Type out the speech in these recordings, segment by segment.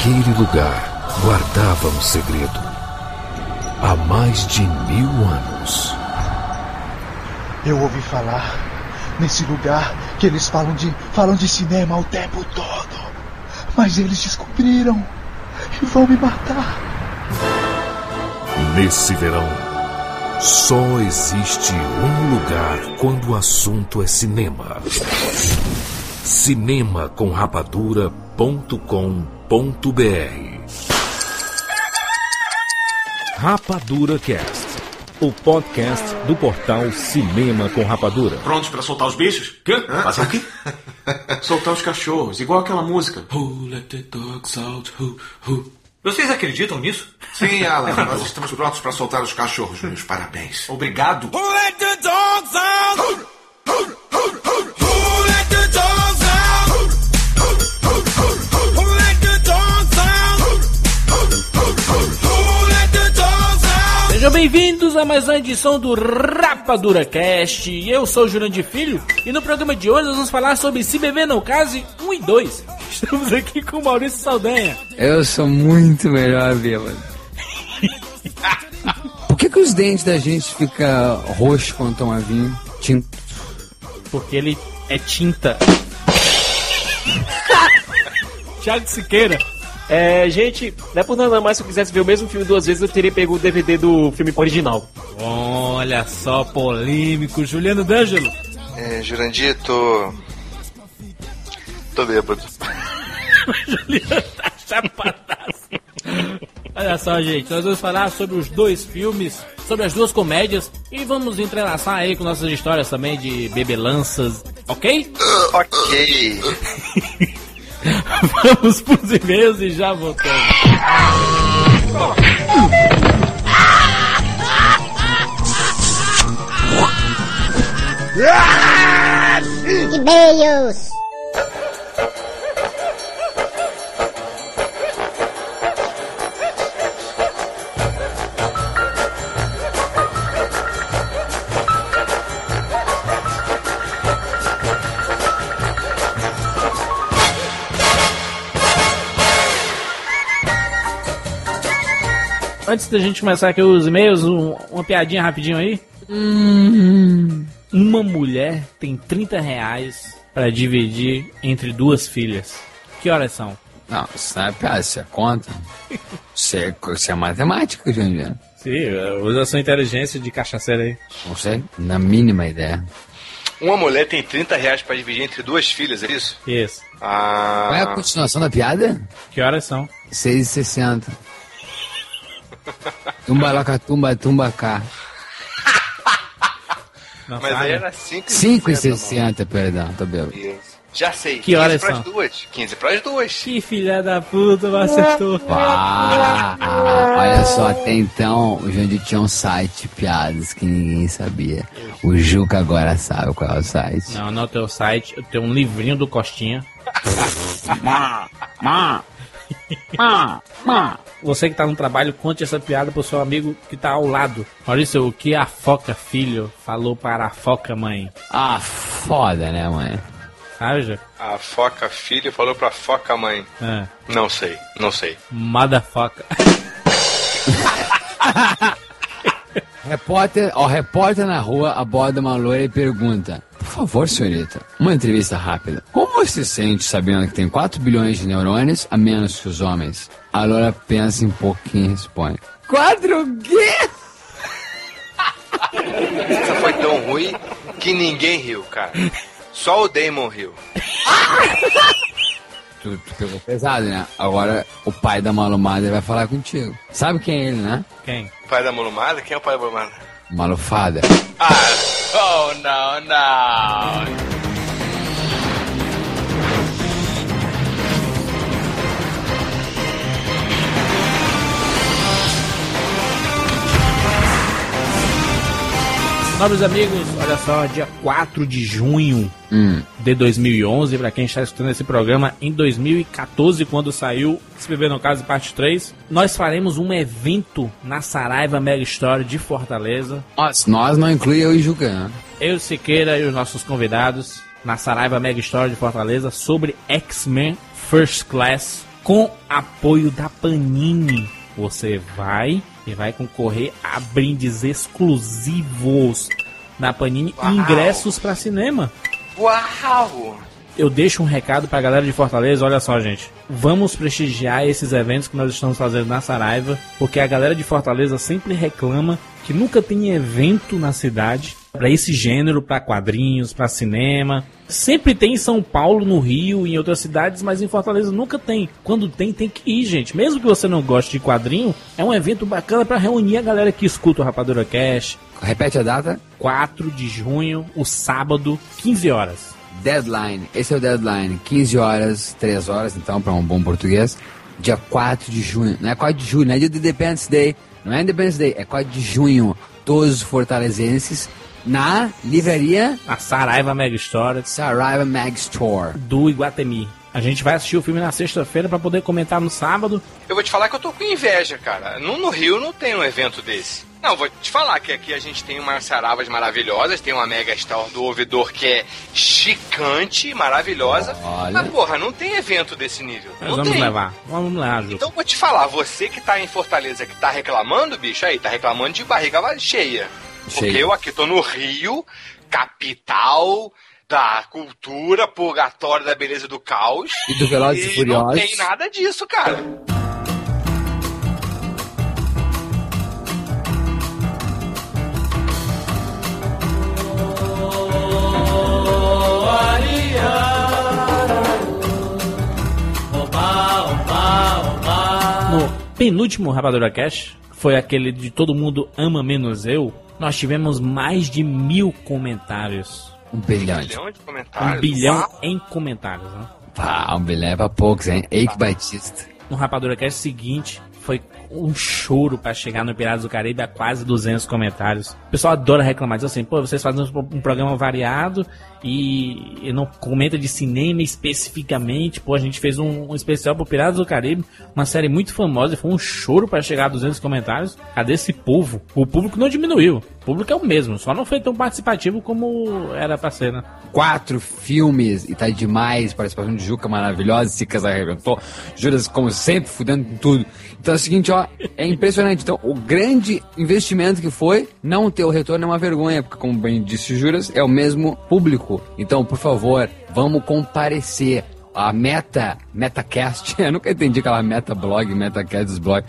Aquele lugar guardava um segredo. Há mais de 1000 anos. Eu ouvi falar nesse lugar que eles falam de cinema o tempo todo. Mas eles descobriram e vão me matar. Nesse verão, só existe um lugar quando o assunto é cinema. Cinemacomrapadura.com.br. Rapadura Cast, o podcast do portal Cinema com Rapadura. Prontos pra soltar os bichos? Quê? Fazer o quê? Soltar os cachorros, igual aquela música. Who let the dogs out? Who? Vocês acreditam nisso? Sim, Alan, nós estamos prontos para soltar os cachorros. Meus parabéns. Obrigado. Who let the dogs out? Who let the dogs out? Who let the dogs out? Who let the dogs out? Sejam bem-vindos a mais uma edição do Rapadura Cast. Eu sou o Jurandir Filho e no programa de hoje nós vamos falar sobre Se Beber Não Case 1 e 2. Estamos aqui com o Maurício Saldanha. Eu sou muito melhor bêbado. Por que os dentes da gente ficam roxos quando tomam vinho? Tinta. Porque ele é tinta. Thiago Siqueira. Gente, não é por nada mais, se eu quisesse ver o mesmo filme 2 vezes, eu teria pego o DVD do filme original. Olha só, polêmico. Juliano D'Angelo. Jurandir, tô bêbado. Juliano tá chapadaço. Olha só, gente, nós vamos falar sobre os dois filmes, sobre as duas comédias e vamos entrelaçar aí com nossas histórias também de bebelanças, ok? Ok. Vamos pros e-mails e já voltamos. E-mails. Antes da gente começar aqui os e-mails, uma piadinha rapidinho aí. Uma mulher tem R$30 para dividir entre duas filhas. Que horas são? Não, isso não é piada, isso é conta. Isso é matemática, Juliano. Sim, usa a sua inteligência de cachaceira aí. Não sei, na mínima ideia. Uma mulher tem R$30 para dividir entre duas filhas, é isso? Isso. Qual é a continuação da piada? Que horas são? 6h60. Tumba cá. Não Mas sabe? aí era 5h60. 5h60, perdão, tô bêbado. Isso. Já sei. Que horas 15 são? pras duas. 15 pras duas. Que filha da puta, não acertou. Olha só, até então o Jandir tinha um site de piadas que ninguém sabia. O Juca agora sabe qual é o site. Não é o teu site, eu tenho um livrinho do Costinha. Você que tá no trabalho, conte essa piada pro seu amigo que tá ao lado. Maurício, o que a foca filho falou para a foca mãe? Ah, foda, né, mãe? Sabe, já? A foca filha falou pra foca mãe. Não sei. Motherfucker. Repórter na rua aborda uma loira e pergunta: por favor, senhorita, uma entrevista rápida. Como você se sente sabendo que tem 4 bilhões de neurônios a menos que os homens? A loira pensa um pouquinho e responde: 4 o quê? Essa foi tão ruim que ninguém riu, cara. Só o Damon riu. Tu pegou pesado, né? Agora o pai da malumada vai falar contigo. Sabe quem é ele, né? Quem? O pai da malumada? Quem é o pai da malumada? Malufada. Não. Nobres amigos, olha só, dia 4 de junho de 2011, pra quem está escutando esse programa, em 2014, quando saiu Se Beber Não Case Parte 3, nós faremos um evento na Saraiva Mega Store de Fortaleza. Nós não inclui eu e Juca, né? Eu, Siqueira e os nossos convidados na Saraiva Mega Store de Fortaleza sobre X-Men First Class. com apoio da Panini. Você vai e vai concorrer a brindes exclusivos da Panini e ingressos para cinema. Uau! Eu deixo um recado pra galera de Fortaleza, olha só, gente. Vamos prestigiar esses eventos que nós estamos fazendo na Saraiva, porque a galera de Fortaleza sempre reclama que nunca tem evento na cidade pra esse gênero, pra quadrinhos, pra cinema. Sempre tem em São Paulo, no Rio e em outras cidades, mas em Fortaleza nunca tem. Quando tem que ir, gente. Mesmo que você não goste de quadrinho, é um evento bacana pra reunir a galera que escuta o Rapadura Cast. Repete a data. 4 de junho, o sábado, 15 horas. Deadline, esse é o deadline, 15 horas, 3 horas, então, para um bom português, dia 4 de junho, não é 4 de julho, não é dia do Independence Day, não é Independence Day, é 4 de junho, todos os fortalezenses, na livraria... A Saraiva Mega Store. Saraiva Mag Store. Do Iguatemi. A gente vai assistir o filme na sexta-feira para poder comentar no sábado. Eu vou te falar que eu tô com inveja, cara. No Rio não tem um evento desse. Não, vou te falar que aqui a gente tem umas saravas maravilhosas, tem uma Mega Store do Ouvidor que é chicante, maravilhosa. Olha. Mas, porra, não tem evento desse nível. Nós vamos levar. Vamos lá, Ju. Então vou te falar, você que tá em Fortaleza, que tá reclamando, bicho, aí, tá reclamando de barriga cheia. Porque eu aqui tô no Rio, capital da cultura, purgatório da beleza do caos. E do Velozes e Furiosos. Não tem nada disso, cara. No penúltimo Rapadura Cast, foi aquele de Todo Mundo Ama Menos Eu, nós tivemos mais de 1000 comentários. 1 bilhão. 1 bilhão de comentários. 1 bilhão em comentários, né? Pá, 1 bilhão é pra poucos, hein? Eike Batista. No Rapadura Cast seguinte, foi um choro pra chegar no Piratas do Caribe a quase 200 comentários. O pessoal adora reclamar, diz assim, pô, vocês fazem um programa variado e não comenta de cinema especificamente. Pô, a gente fez um especial pro Piratas do Caribe, uma série muito famosa, e foi um choro pra chegar a 200 comentários. Cadê esse povo? O público não diminuiu, o público é o mesmo, só não foi tão participativo como era pra ser, né? 4 filmes, e tá demais, participação de Juca maravilhosa, Cicas arrebentou, Juras como sempre, fudendo com tudo. Então é o seguinte, ó, é impressionante. Então o grande investimento que foi, não ter o retorno é uma vergonha, porque como bem disse o Juras, é o mesmo público. Então, por favor, vamos comparecer. A Metacast, eu nunca entendi aquela Metablog, Metacast dos blogs.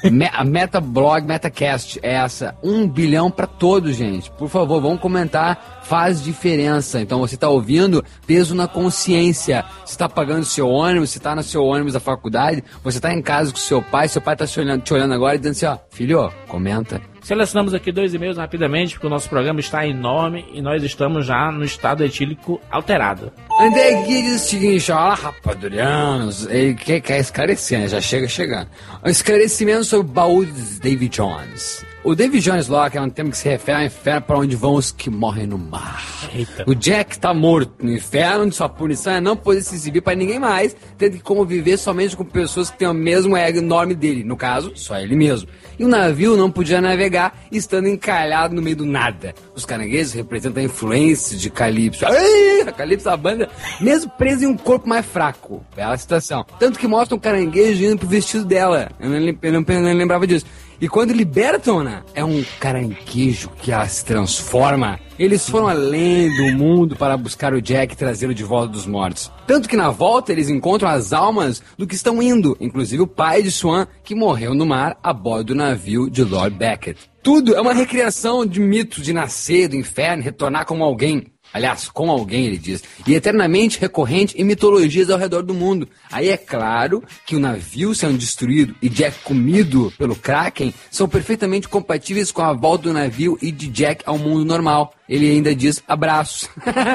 A Metablog, Metacast é essa, 1 bilhão pra todos, gente. Por favor, vamos comentar, faz diferença. Então você tá ouvindo, peso na consciência. Você tá pagando seu ônibus, você tá no seu ônibus da faculdade, você tá em casa com seu pai tá te olhando agora e dizendo assim, ó, filho, comenta. Selecionamos aqui 2 e-mails rapidamente, porque o nosso programa está enorme e nós estamos já no estado etílico alterado. André aqui diz o seguinte, ó, rapadurianos, ele quer esclarecer, né? Já chegando. Um esclarecimento sobre o baú de David Jones. O David Jones Locke é um termo que se refere ao inferno para onde vão os que morrem no mar. Eita. O Jack tá morto no inferno, onde sua punição é não poder se exibir para ninguém mais, tendo que conviver somente com pessoas que têm o mesmo ego enorme dele, no caso, só ele mesmo. E o navio não podia navegar, estando encalhado no meio do nada. Os caranguejos representam a influência de Calypso. A Calypso, a banda, mesmo presa em um corpo mais fraco. Bela situação. Tanto que mostra um caranguejo indo pro vestido dela. Eu não lembrava disso. E quando libertam-na, é um caranguejo que ela se transforma. Eles foram além do mundo para buscar o Jack e trazê-lo de volta dos mortos. Tanto que na volta eles encontram as almas do que estão indo, inclusive o pai de Swan, que morreu no mar a bordo do navio de Lord Beckett. Tudo é uma recriação de mitos de nascer do inferno e retornar como alguém. Aliás, com alguém, ele diz, e eternamente recorrente em mitologias ao redor do mundo. Aí é claro que o navio sendo destruído e Jack comido pelo Kraken são perfeitamente compatíveis com a volta do navio e de Jack ao mundo normal. Ele ainda diz abraços.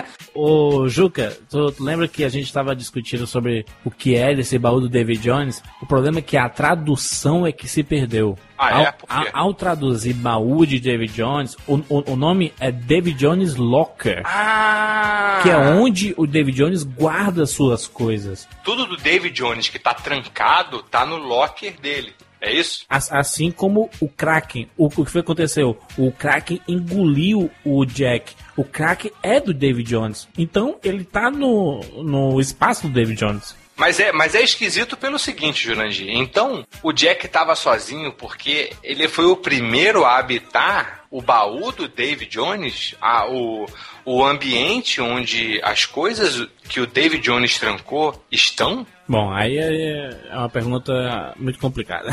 Ô, Juca, tu lembra que a gente estava discutindo sobre o que é desse baú do David Jones? O problema é que a tradução é que se perdeu. Ao traduzir baú de David Jones, o nome é David Jones Locker. Que é onde o David Jones guarda suas coisas. Tudo do David Jones que tá trancado, tá no locker dele. É isso? Assim como o Kraken. O que foi que aconteceu? O Kraken engoliu o Jack. O Kraken é do David Jones. Então, ele tá no espaço do David Jones. Mas é esquisito pelo seguinte, Jurandir. Então, o Jack estava sozinho porque ele foi o primeiro a habitar o baú do David Jones, o ambiente onde as coisas que o David Jones trancou estão? Bom, aí é uma pergunta muito complicada.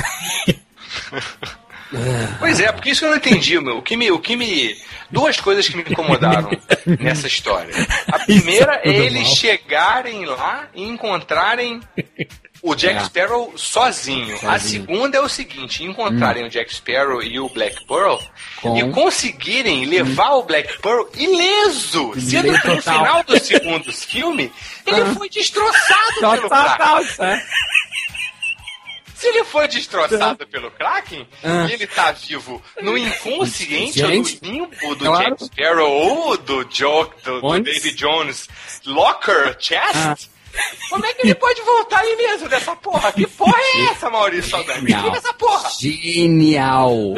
Pois é, porque isso que eu não entendi, meu. Duas coisas que me incomodaram nessa história. A primeira é eles chegarem lá e encontrarem o Jack Sparrow sozinho. A segunda é o seguinte, encontrarem o Jack Sparrow e o Black Pearl e conseguirem levar o Black Pearl ileso. Sendo que no final do segundo filme, ele foi destroçado pelo Kraken. Se ele foi destroçado pelo Kraken e ele tá vivo no inconsciente ou no limbo do Jack Sparrow ou do David Jones Locker Chest, como é que ele pode voltar ileso dessa porra? Que porra é essa, Maurício Saldanha? Me explica essa porra! Genial!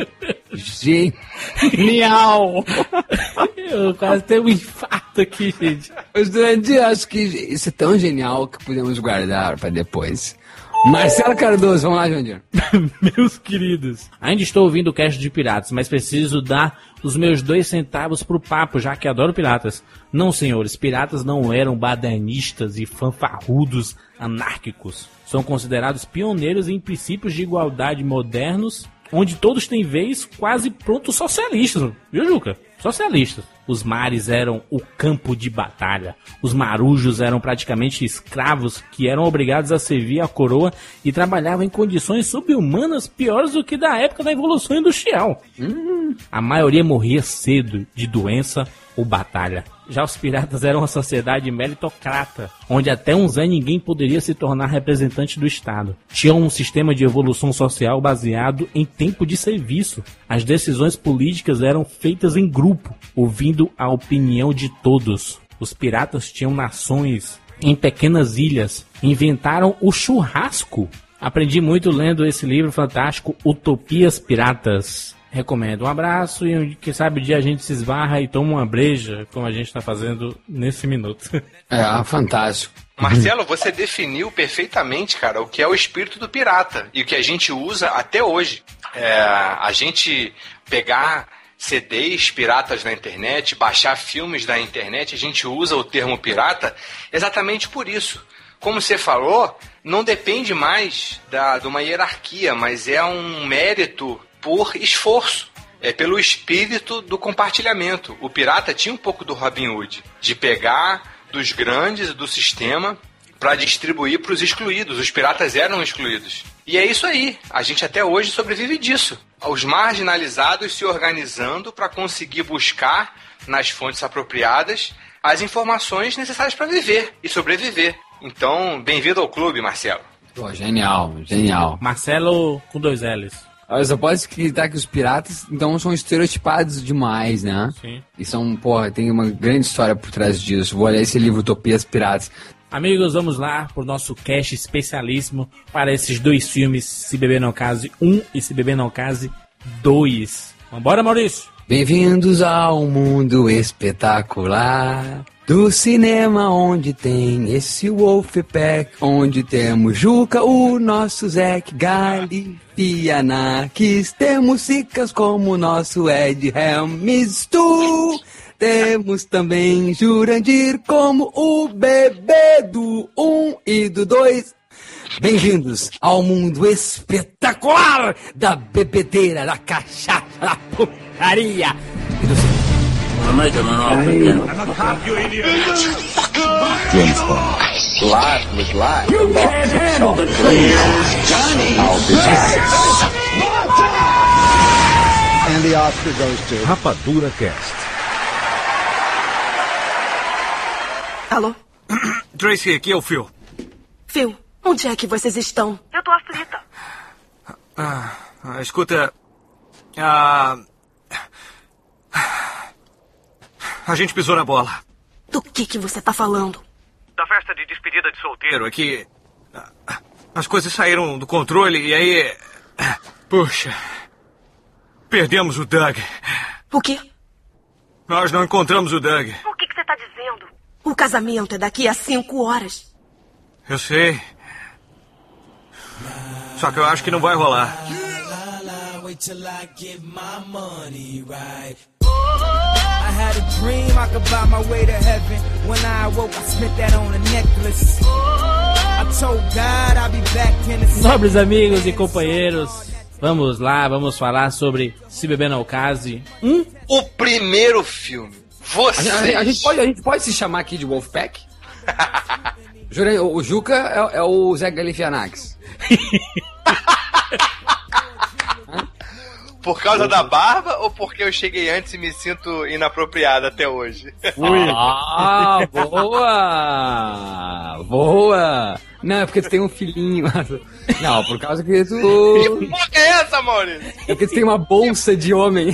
Eu quase tenho um infarto aqui, gente. Mas Jurandir, acho que isso é tão genial que podemos guardar pra depois. Marcelo Cardoso, vamos lá, Jandir. Meus queridos, ainda estou ouvindo o cast de piratas, mas preciso dar os meus 2 centavos pro papo, já que adoro piratas. Não, senhores, piratas não eram badanistas e fanfarrudos anárquicos. São considerados pioneiros em princípios de igualdade modernos, onde todos têm vez, quase pronto socialistas. Viu, Juca? Socialistas. Os mares eram o campo de batalha. Os marujos eram praticamente escravos que eram obrigados a servir a coroa e trabalhavam em condições subhumanas piores do que da época da Evolução Industrial. A maioria morria cedo de doença ou batalha. Já os piratas eram uma sociedade meritocrata, onde até um Zé Ninguém poderia se tornar representante do Estado. Tinham um sistema de evolução social baseado em tempo de serviço. As decisões políticas eram feitas em grupo, ouvindo a opinião de todos. Os piratas tinham nações em pequenas ilhas. Inventaram o churrasco. Aprendi muito lendo esse livro fantástico, Utopias Piratas. Recomendo. Um abraço e quem sabe um dia a gente se esbarra e toma uma breja, como a gente está fazendo nesse minuto. Fantástico. Marcelo, você definiu perfeitamente, cara, o que é o espírito do pirata e o que a gente usa até hoje. A gente pegar CDs piratas na internet, baixar filmes da internet, a gente usa o termo pirata exatamente por isso. Como você falou, não depende mais de uma hierarquia, mas é um mérito por esforço, pelo espírito do compartilhamento. O pirata tinha um pouco do Robin Hood, de pegar dos grandes do sistema para distribuir para os excluídos. Os piratas eram excluídos. E é isso aí, a gente até hoje sobrevive disso. Os marginalizados se organizando para conseguir buscar nas fontes apropriadas as informações necessárias para viver e sobreviver. Então, bem-vindo ao clube, Marcelo. Pô, genial. Marcelo com 2 L's. Eu só posso acreditar que os piratas, então, são estereotipados demais, né? Sim. E são, tem uma grande história por trás disso. Vou ler esse livro, Utopias Piratas. Amigos, vamos lá pro nosso cast especialíssimo para esses 2 filmes, Se Beber Não Case 1 e Se Beber Não Case 2. Vambora, Maurício! Bem-vindos ao mundo espetacular do cinema, onde tem esse Wolfpack, onde temos Juca, o nosso Zeke, Galifianakis, temos Sicas como o nosso Ed Helms, temos também Jurandir como o bebê do 1 e do 2. Bem-vindos ao mundo espetacular da bebedeira, da cachaça, da putaria e do cinema. James Bond. Life was life. You can't handle the truth, Johnny. I'll be back. And the Oscar goes to Rapadura Cast. Alô? Tracy, aqui é o Phil. Phil, onde é que vocês estão? Eu tô aflita. Escuta... A gente pisou na bola. Do que você tá falando? Da festa de despedida de solteiro. É que... as coisas saíram do controle e aí... Puxa... Perdemos o Doug. O quê? Nós não encontramos o Doug. O que você tá dizendo? O casamento é daqui a 5 horas. Eu sei. Só que eu acho que não vai rolar. I had a dream I could buy my way to heaven. When I awoke, I spent that on a necklace. I told God I'll be back in the... Nobres amigos e companheiros, vamos lá, vamos falar sobre Se Beber Não Case. O primeiro filme. A gente pode se chamar aqui de Wolfpack? O Juca é o Zé Galifianakis. Por causa da barba ou porque eu cheguei antes e me sinto inapropriado até hoje? Ah, boa! Boa! Não, é porque tu tem um filhinho. Não, por causa que tu... Que porra é essa, Maurício? É porque tu tem uma bolsa de homem.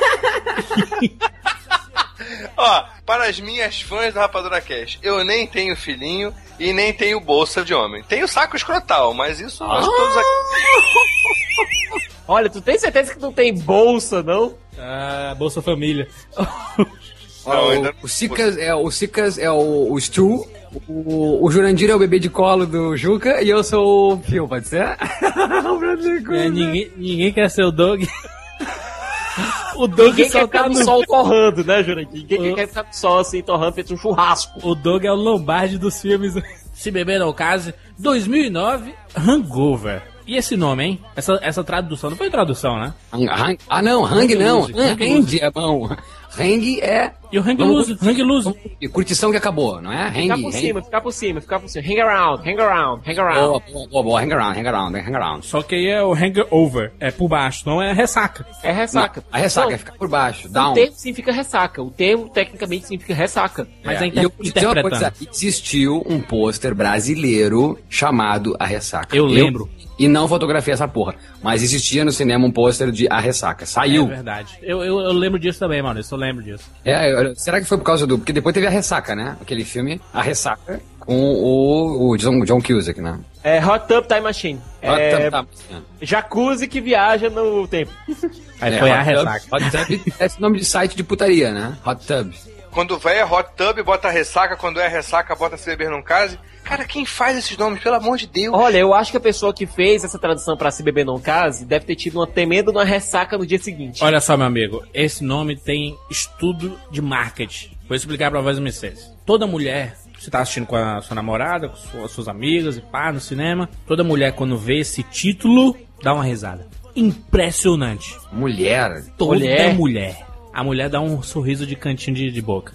Ó, para as minhas fãs do Rapadura Cast, eu nem tenho filhinho e nem tenho bolsa de homem. Tenho saco escrotal, mas isso nós todos aqui... Olha, tu tem certeza que não tem bolsa, não? Ah, Bolsa Família. O Sicas é o Stu, o Jurandir é o bebê de colo do Juca e eu sou o Phil, pode ser? Ninguém quer ser o Doug. O Doug ninguém só quer ficar no sol torrando, né, Jurandir? Ninguém quer ficar no sol assim, torrando, feito um churrasco. O Doug é o Lombardi dos filmes. Se Beber Não Case, 2009, Hangover. E esse nome, hein? Essa tradução, não foi tradução, né? Não, Hang não. Hang é bom. Hang é... E o Hang Loose. E curtição que acabou, não é? Ficar por cima. Hang around. Boa, hang around. Só que aí é o hangover, é por baixo, não é ressaca. É ressaca. Não, a ressaca é ficar por baixo, down. O termo significa ressaca, o termo tecnicamente significa ressaca. Mas interpretando. Existiu um pôster brasileiro chamado A Ressaca. Eu lembro. E não fotografei essa porra. Mas existia no cinema um pôster de A Ressaca. Saiu. É verdade. Eu lembro disso também, Maurício. Eu lembro disso. Será que foi por causa do... Porque depois teve A Ressaca, né? Aquele filme, A Ressaca, com o John Cusack, né? É Hot Tub Time Machine. Jacuzzi que viaja no tempo. Aí foi A Ressaca. Hot Tub é esse nome de site de putaria, né? Hot Tub. Quando vai é Hot Tub, bota a Ressaca. Quando é a Ressaca, bota Se Beber Não Case. Cara, quem faz esses nomes? Pelo amor de Deus. Olha, eu acho que a pessoa que fez essa tradução pra Se Beber Não Case deve ter tido uma tremenda ressaca no dia seguinte. Olha só, meu amigo. Esse nome tem estudo de marketing. Vou explicar pra vocês. Toda mulher... Você tá assistindo com a sua namorada, com suas amigas e pá, no cinema. Toda mulher, quando vê esse título, dá uma risada. Impressionante. Mulher? Toda mulher. A mulher dá um sorriso de cantinho de boca.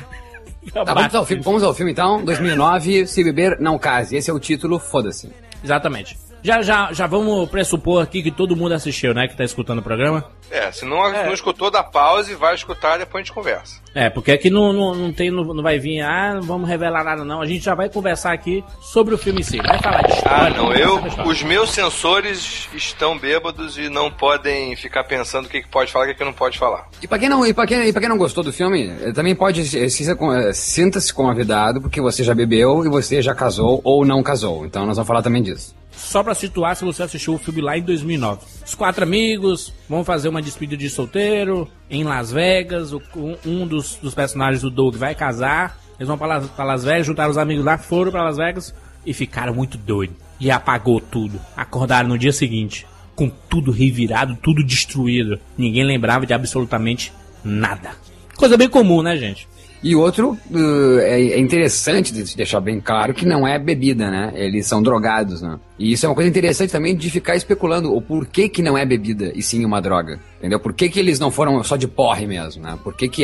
Vamos ao filme então. 2009, Se Beber Não Case. Esse é o título, foda-se. Exatamente. Já vamos pressupor aqui que todo mundo assistiu, né? Que tá escutando o programa. Se não escutou, dá pausa e vai escutar e depois a gente conversa. Porque aqui não vai vir, não vamos revelar nada não. A gente já vai conversar aqui sobre o filme em si. Vai falar de história. Os meus sensores estão bêbados e não podem ficar pensando o que pode falar e o que não pode falar. E pra quem não gostou do filme, também pode sinta-se convidado, porque você já bebeu e você já casou ou não casou. Então nós vamos falar também disso. Só pra situar, se você assistiu o filme lá em 2009. Os 4 amigos vão fazer uma despedida de solteiro em Las Vegas. Um dos personagens do Doug vai casar. Eles vão pra Las Vegas, juntaram os amigos lá, foram pra Las Vegas e ficaram muito doidos. E apagou tudo. Acordaram no dia seguinte com tudo revirado, tudo destruído. Ninguém lembrava de absolutamente nada. Coisa bem comum, né, gente? E outro, é interessante de deixar bem claro que não é bebida, né? Eles são drogados, né? E isso é uma coisa interessante também de ficar especulando o porquê que não é bebida e sim uma droga, entendeu? Por que eles não foram só de porre mesmo, né? Por que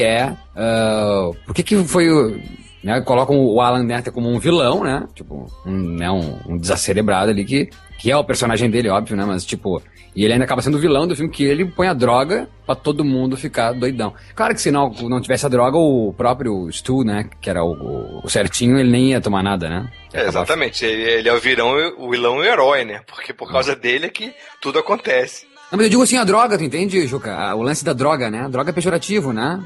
por que foi... Né? Colocam o Alan Netter como um vilão, né? Tipo, um desacelebrado ali que é o personagem dele, óbvio, né? Mas, tipo... E ele ainda acaba sendo o vilão do filme, que ele põe a droga pra todo mundo ficar doidão. Claro que se não tivesse a droga, o próprio Stu, né, que era o certinho, ele nem ia tomar nada, né? Exatamente. Ele é o vilão e o herói, né? Porque por causa dele é que tudo acontece. Não, mas eu digo assim, a droga, tu entende, Juca? O lance da droga, né? A droga é pejorativo, né?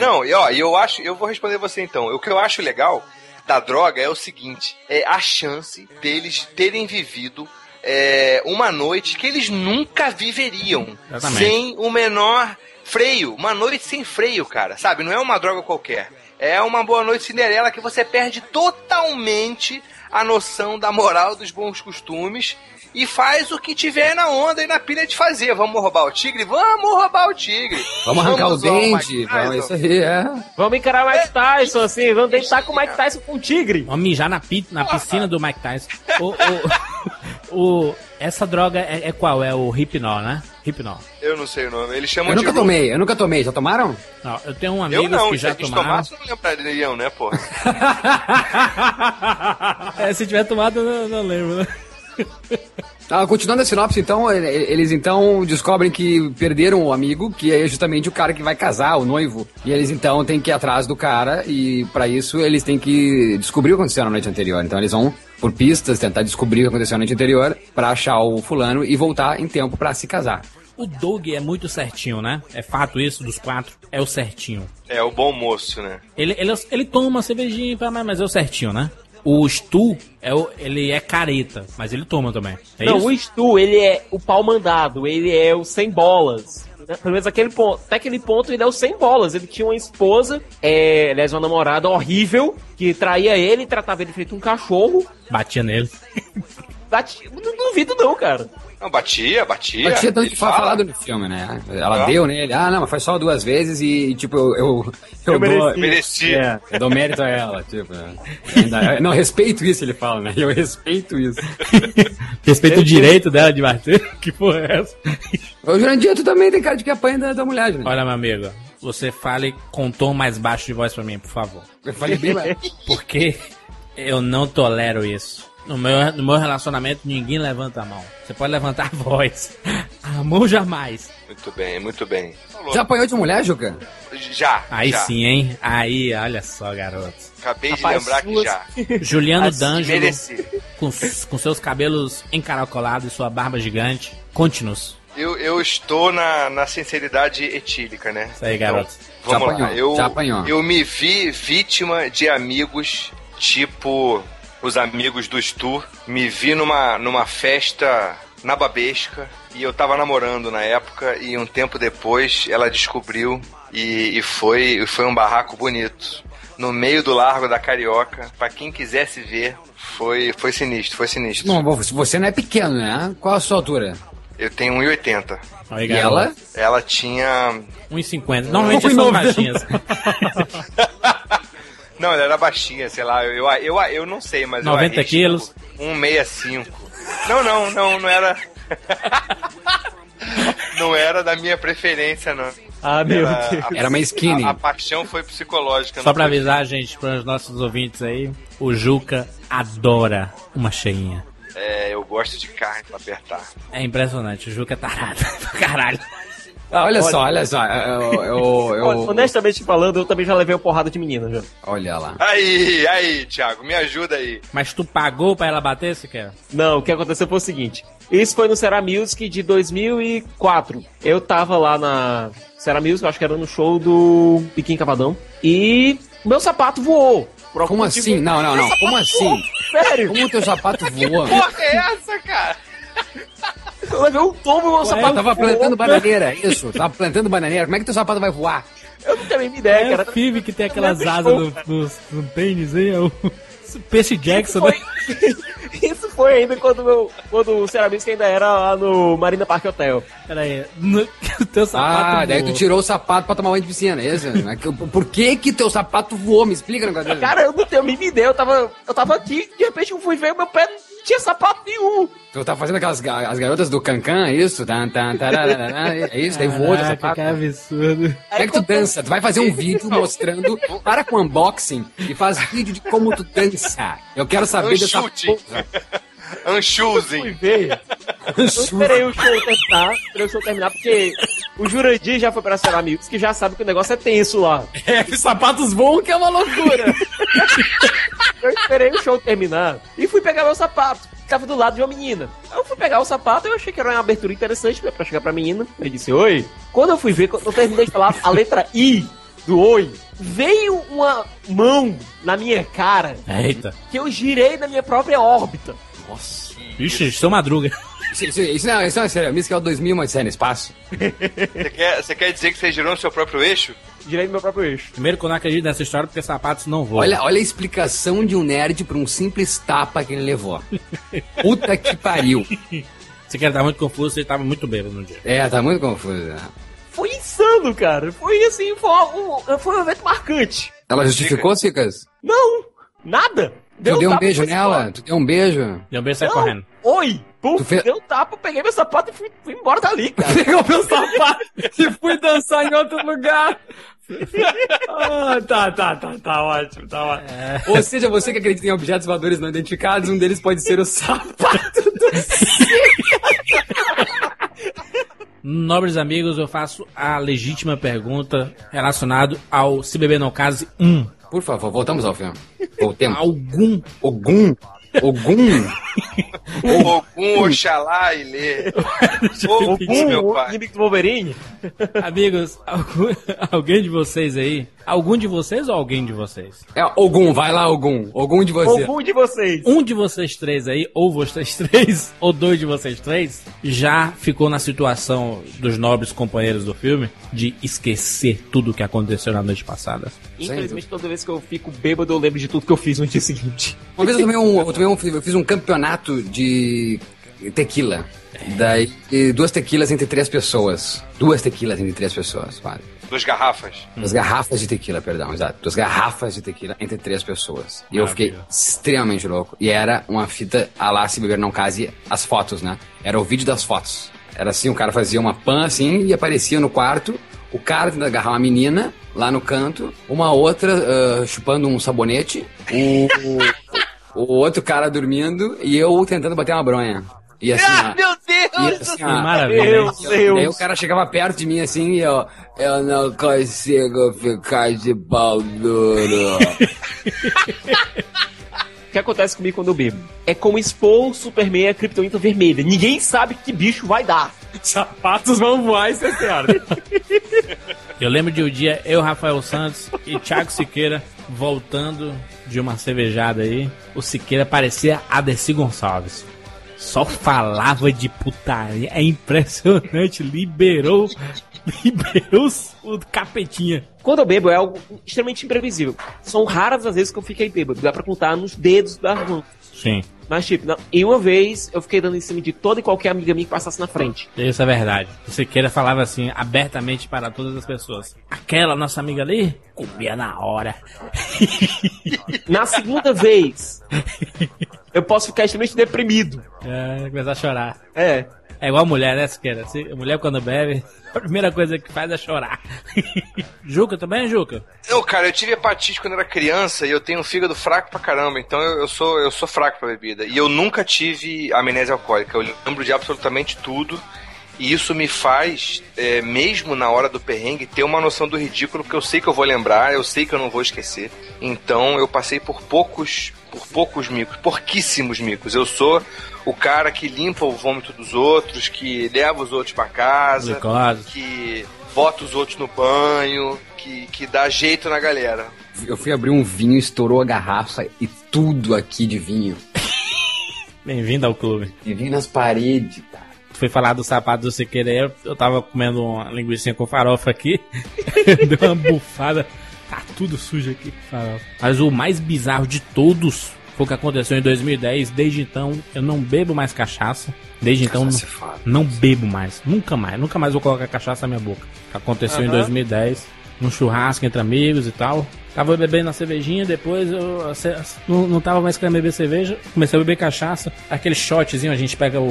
Eu vou responder você então. O que eu acho legal da droga é o seguinte, é a chance deles terem vivido uma noite que eles nunca viveriam. Exatamente. Sem o menor freio. Uma noite sem freio, cara. Sabe? Não é uma droga qualquer. É uma boa noite Cinderela que você perde totalmente a noção da moral dos bons costumes e faz o que tiver na onda e na pilha de fazer. Vamos roubar o tigre? Vamos roubar o tigre. Vamos arrancar o dente. Isso aí, Vamos encarar o Mike Tyson, assim. Vamos deitar com o Mike Tyson com o tigre. Vamos mijar na piscina do Mike Tyson. Essa droga é qual? É o Hipnol, né? Hipnol. Eu não sei o nome. Eles chamam eu nunca tomei. Já tomaram? Não, eu tenho amigos que já tomaram. Se não lembrariam, né, porra? Se tiver tomado, eu não lembro, né? Continuando a sinopse, então, eles então descobrem que perderam o amigo, que é justamente o cara que vai casar, o noivo. E eles então têm que ir atrás do cara, e pra isso eles têm que descobrir o que aconteceu na noite anterior. Então eles vão por pistas tentar descobrir o que aconteceu na noite anterior pra achar o fulano e voltar em tempo pra se casar. O Doug é muito certinho, né? É fato isso, dos 4, é o certinho. É o bom moço, né? Ele toma uma cervejinha, mas é o certinho, né? O Stu, ele é careta, mas ele toma também. Não, isso? O Stu, ele é o pau mandado, ele é o sem bolas. Pelo menos até aquele ponto ele é o sem bolas. Ele tinha uma esposa, aliás, uma namorada horrível, que traía ele, tratava ele feito um cachorro. Batia nele. Não duvido não, cara. Não, batia. Batia tanto que foi falado no filme, né? Ela deu nele. Não, mas foi só 2 vezes e, tipo, eu mereci. Eu dou mérito a ela, tipo. Não, respeito isso, ele fala, né? Eu respeito isso. Respeito o direito dela de bater? Que porra é essa? O Jurandir, tu também tem cara de que apanha da mulher, né? Olha, meu amigo, você fale com tom mais baixo de voz pra mim, por favor. Eu falei bem mais. Porque eu não tolero isso. No meu relacionamento, ninguém levanta a mão. Você pode levantar a voz. A mão jamais. Muito bem. Já apanhou de mulher, Juca? Já. Aí já. Sim, hein? Aí, olha só, garoto. Acabei de lembrar que já. Juliano D'Angelo, com seus cabelos encaracolados e sua barba gigante. Conte-nos. Eu estou na sinceridade etílica, né? Isso aí, garoto. Então, vamos lá. Já apanhou. Eu me vi vítima de amigos, tipo os amigos do Stu. Me vi numa festa nababesca e eu tava namorando na época e um tempo depois ela descobriu e foi um barraco bonito. No meio do Largo da Carioca, pra quem quisesse ver, foi sinistro. Não, você não é pequeno, né? Qual a sua altura? Eu tenho 1,80. E ela? Ela tinha 1,50. Normalmente são baixinhas. Não, ela era baixinha, sei lá, eu não sei, mas 90 quilos? 1,65. Não era... Não era da minha preferência, não. Meu Deus. Era uma skinny. A paixão foi psicológica. Só pra avisar, gente, para os nossos ouvintes aí, o Juca adora uma cheinha. Eu gosto de carne pra apertar. É impressionante, o Juca é tarado. Caralho. Olha só. Honestamente falando, eu também já levei uma porrada de menina, já. Olha lá. Aí, Thiago, me ajuda aí. Mas tu pagou pra ela bater, se quer? Não, o que aconteceu foi o seguinte. Isso foi no Serra Music de 2004. Eu tava lá na Serra Music, eu acho que era no show do Piquinho Cavadão. E meu sapato voou. Como assim? Não. Como assim? Sério? Como o teu sapato voa? Que porra é essa, cara? Eu levei um tombo e meu sapato voou. Tava plantando bananeira, isso. Tava plantando bananeira. Como é que teu sapato vai voar? Eu não tenho a mínima ideia, cara. É o Phoebe que tem aquelas asas no tênis, hein? É o Percy Jackson, né? Isso foi ainda quando o Serra Music ainda era lá no Marina Park Hotel. Peraí, o teu sapato daí tu tirou o sapato pra tomar banho de piscina, é isso? Por que teu sapato voou? Me explica o negócio dele. Cara, eu não tenho a mínima ideia, eu tava aqui, de repente eu fui ver, meu pé não tinha sapato nenhum. Tu tá fazendo as garotas do Cancan, é isso? É isso? Daí voou teu sapato. Que absurdo. Como é que tu dança? Tu vai fazer um vídeo mostrando, para com unboxing e faz vídeo de como tu dança. Eu quero saber dessa porra. Unchoosing. Eu esperei o show terminar, porque o Jurandir já foi pra Serra Music, que já sabe que o negócio é tenso lá. Os sapatos voam, que é uma loucura. Eu esperei o show terminar e fui pegar meu sapato, que tava do lado de uma menina. Eu fui pegar o sapato e eu achei que era uma abertura interessante pra chegar pra menina. Eu disse, oi. Quando eu fui ver, quando eu terminei de falar a letra I do oi, veio uma mão na minha cara. Eita. Que eu girei na minha própria órbita. Nossa. Ixi, seu Madruga. Isso não é sério, isso que é o 2000, mas é no espaço. Você quer dizer que você girou no seu próprio eixo? girei no meu próprio eixo. Primeiro que eu não acredito nessa história porque sapatos não voam. Olha a explicação de um nerd pra um simples tapa que ele levou. Puta que pariu. Você quer estar muito confuso, você estava muito bêbado no dia. Tá muito confuso. Né? Foi insano, cara. Foi assim, foi um evento marcante. Ela justificou, Cicas? Não, nada. Tu deu um beijo nela? Tu deu um beijo? Deu um beijo e saiu correndo. Oi! Puf, deu um tapa, peguei meu sapato e fui embora dali, cara. Pegou meu sapato e fui dançar em outro lugar. Tá ótimo. Ou seja, você que acredita em objetos voadores não identificados, um deles pode ser o sapato do Nobres amigos, eu faço a legítima pergunta relacionada ao Se Beber Não Case 1. Por favor, voltamos ao filme. Voltemos. Ogum, Oxalá, Ilê. Ogum, meu pai. Inimigo do Wolverine. Amigos, alguém de vocês aí? Algum de vocês ou alguém de vocês? Ogum, vai lá, Ogum. Ogum de você. Ogum de vocês. Um de vocês três aí, ou vocês três, ou dois de vocês três, já ficou na situação dos nobres companheiros do filme de esquecer tudo o que aconteceu na noite passada? Infelizmente, toda vez que eu fico bêbado, eu lembro de tudo que eu fiz no dia seguinte. Uma vez eu fiz um campeonato de tequila. Daí, 2 tequilas entre 3 pessoas. 2 tequilas entre 3 pessoas, vale. 2 garrafas? 2 garrafas de tequila, perdão, exato. 2 garrafas de tequila entre 3 pessoas. E eu fiquei extremamente louco. E era uma fita a lá Se Beber Não Case, as fotos, né? Era o vídeo das fotos. Era assim, o cara fazia uma pan assim e aparecia no quarto. O cara tentando agarrar uma menina lá no canto, uma outra chupando um sabonete, o outro cara dormindo e eu tentando bater uma bronha. E assim, meu Deus! Assim, maravilha. Meu Deus! E aí o cara chegava perto de mim assim e eu não consigo ficar de pau duro. O que acontece comigo quando eu bebo? É como expor o Superman a Kryptonita vermelha. Ninguém sabe que bicho vai dar. Sapatos vão voar, isso é certo. Eu lembro de um dia, eu, Rafael Santos e Thiago Siqueira voltando de uma cervejada aí. O Siqueira parecia Adeci Gonçalves. Só falava de putaria. É impressionante. Liberou o capetinha. Quando eu bebo é algo extremamente imprevisível. São raras as vezes que eu fiquei bêbado. Dá pra contar nos dedos da mão. Sim. Mas tipo, não. E uma vez eu fiquei dando em cima de toda e qualquer amiga minha que passasse na frente. Isso é verdade. O Siqueira falava assim, abertamente para todas as pessoas. Aquela nossa amiga ali, comia na hora. Na segunda vez, eu posso ficar extremamente deprimido. Começar a chorar. É igual mulher, né, Siqueira? A mulher quando bebe, a primeira coisa que faz é chorar. Juca também, Juca? Não, cara, eu tive hepatite quando era criança e eu tenho um fígado fraco pra caramba, então eu sou fraco pra bebida. E eu nunca tive amnésia alcoólica, eu lembro de absolutamente tudo. E isso me faz, mesmo na hora do perrengue, ter uma noção do ridículo, porque eu sei que eu vou lembrar, eu sei que eu não vou esquecer. Então eu passei por poucos micos, pouquíssimos micos. Eu sou o cara que limpa o vômito dos outros, que leva os outros pra casa, que bota os outros no banho, que dá jeito na galera. Eu fui abrir um vinho, estourou a garrafa e tudo aqui de vinho. Bem-vindo ao clube. E vinho nas paredes, cara. Fui falar do sapato do Siqueira, eu tava comendo uma linguiça com farofa aqui, deu uma bufada, tá tudo sujo aqui com farofa. Mas o mais bizarro de todos foi o que aconteceu em 2010, desde então eu não bebo mais cachaça, desde então não bebo mais, nunca mais vou colocar cachaça na minha boca. O que aconteceu em 2010, num churrasco entre amigos e tal, tava bebendo uma cervejinha, depois eu não tava mais querendo beber cerveja, comecei a beber cachaça, aquele shotzinho, a gente pega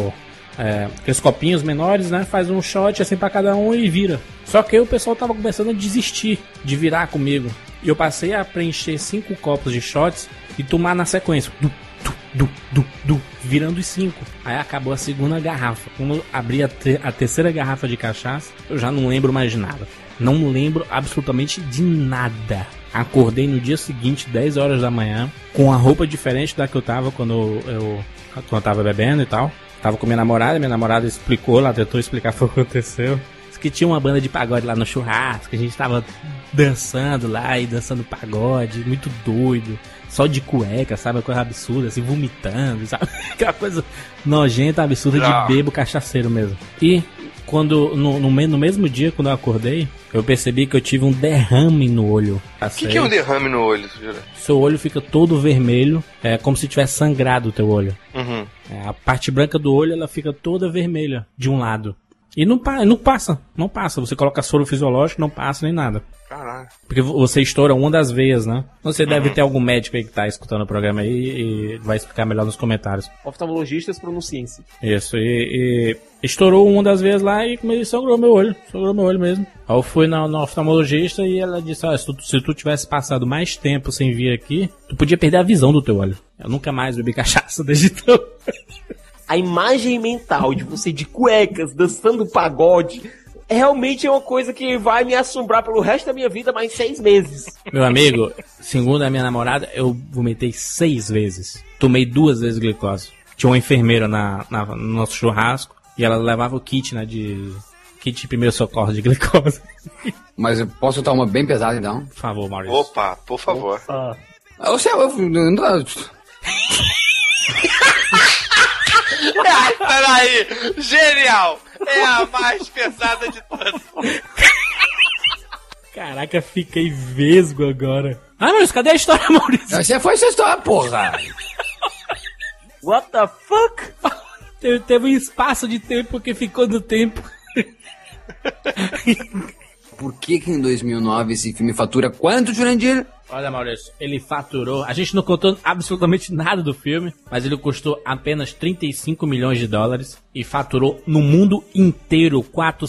aqueles copinhos menores, né? Faz um shot assim pra cada um e vira. Só que aí o pessoal tava começando a desistir de virar comigo. E eu passei a preencher 5 copos de shots e tomar na sequência. Virando os 5. Aí acabou a segunda garrafa. Quando eu abri a terceira garrafa de cachaça, eu já não lembro mais de nada. Não lembro absolutamente de nada. Acordei no dia seguinte, 10 horas da manhã, com a roupa diferente da que eu tava quando eu tava bebendo e tal. Tava com minha namorada explicou lá, tentou explicar o que aconteceu. Diz que tinha uma banda de pagode lá no churrasco, a gente tava dançando lá e dançando pagode, muito doido, só de cueca, sabe? Uma coisa absurda, assim, vomitando, sabe? Aquela coisa nojenta, absurda de bebo cachaceiro mesmo. E quando no mesmo dia, quando eu acordei, eu percebi que eu tive um derrame no olho. O que é um derrame no olho, Jura? Seu olho fica todo vermelho, é como se tivesse sangrado o teu olho. Uhum. A parte branca do olho, ela fica toda vermelha, de um lado. E não passa. Você coloca soro fisiológico, não passa nem nada. Caralho. Porque você estoura uma das veias, né? Você deve ter algum médico aí que tá escutando o programa aí e vai explicar melhor nos comentários. Oftalmologistas, pronunciem-se. Isso, e estourou uma das veias lá e sangrou meu olho mesmo. Aí eu fui na oftalmologista e ela disse, se tu tivesse passado mais tempo sem vir aqui, tu podia perder a visão do teu olho. Eu nunca mais bebi cachaça desde então. A imagem mental de você de cuecas, dançando pagode, realmente é uma coisa que vai me assombrar pelo resto da minha vida mais 6 meses. Meu amigo, segundo a minha namorada, eu vomitei 6 vezes. Tomei 2 vezes glicose. Tinha uma enfermeira no nosso churrasco e ela levava o kit, né, kit de primeiro socorro de glicose. Mas eu posso tomar uma bem pesada, então? Por favor, Maurício. Opa, por favor. Ai, peraí! Genial! É a mais pesada de todas. Caraca, fiquei vesgo agora. Ah, mas cadê a história, Maurício? Você foi essa história, porra! What the fuck? Teve um espaço de tempo que ficou no tempo. Por que em 2009 esse filme fatura quanto, Jurandir? Olha, Maurício, ele faturou... A gente não contou absolutamente nada do filme, mas ele custou apenas 35 milhões de dólares e faturou no mundo inteiro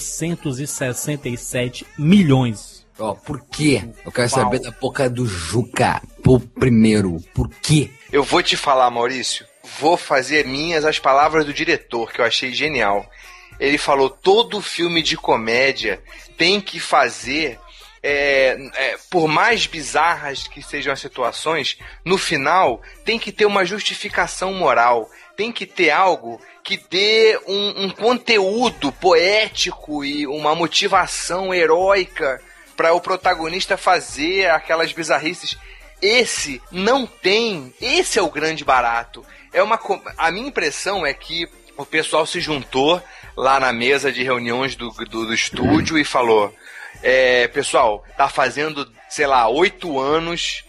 467 milhões. Por quê? Eu quero saber da boca do Juca. Primeiro, por quê? Eu vou te falar, Maurício. Vou fazer minhas as palavras do diretor, que eu achei genial. Ele falou, todo filme de comédia tem que fazer... por mais bizarras que sejam as situações, no final tem que ter uma justificação moral, tem que ter algo que dê um conteúdo poético e uma motivação heróica para o protagonista fazer aquelas bizarrices. Esse não tem, esse é o grande barato. A minha impressão é que o pessoal se juntou lá na mesa de reuniões do estúdio e falou... pessoal, tá fazendo, 8 anos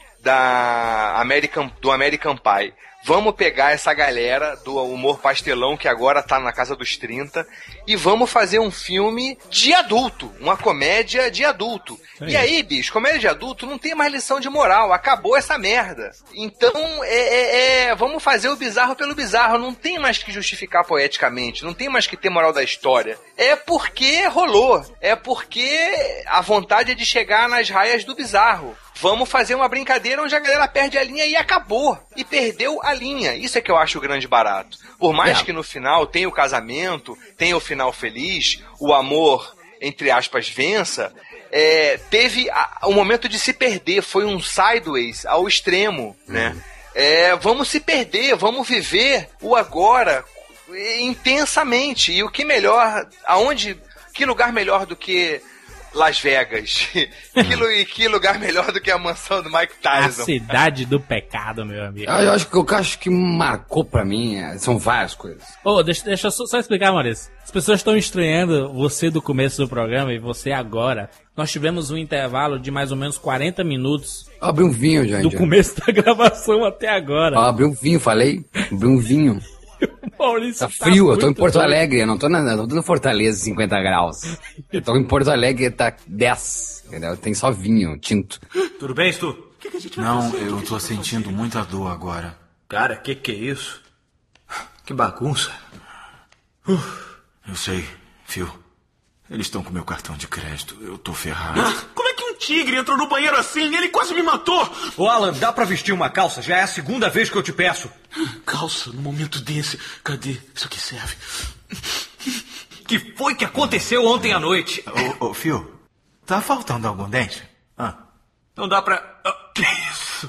do American Pie. Vamos pegar essa galera do humor pastelão que agora tá na casa dos 30 e vamos fazer um filme de adulto, uma comédia de adulto. Sim. E aí, bicho, comédia de adulto não tem mais lição de moral, acabou essa merda. Então, vamos fazer o bizarro pelo bizarro, não tem mais que justificar poeticamente, não tem mais que ter moral da história. É porque rolou, é porque a vontade é de chegar nas raias do bizarro. Vamos fazer uma brincadeira onde a galera perde a linha e acabou. E perdeu a linha. Isso é que eu acho o grande barato. Por mais que no final tenha o casamento, tenha o final feliz, o amor, entre aspas, vença, teve um momento de se perder. Foi um sideways ao extremo, né? Vamos se perder, vamos viver o agora intensamente. E o que melhor... Que lugar melhor do que... Las Vegas. Que lugar melhor do que a mansão do Mike Tyson. A cidade do pecado, meu amigo. Eu acho que marcou pra mim são várias coisas. Deixa eu só explicar, Maurício. As pessoas estão estranhando você do começo do programa e você agora. Nós tivemos um intervalo de mais ou menos 40 minutos. Abri um vinho, gente. Do começo da gravação até agora. Abri um vinho, falei. Abri um vinho. Maurício, tá frio, eu tô em Porto Alegre, eu não tô na Fortaleza 50 graus. Eu tô em Porto Alegre, tá 10, entendeu? Tem só vinho, tinto. Tudo bem, Stu? Não, eu tô sentindo muita dor agora. Cara, que é isso? Que bagunça. Eu sei, Phil. Eles estão com meu cartão de crédito, eu tô ferrado. Como é que um tigre entrou no banheiro assim? Ele quase me matou! Ô, Alan, dá pra vestir uma calça? Já é a segunda vez que eu te peço. Calça, no momento desse. Cadê? Isso aqui serve. Que foi que aconteceu ontem à noite? Ô, Phil, tá faltando algum dente? Não dá pra... Que isso?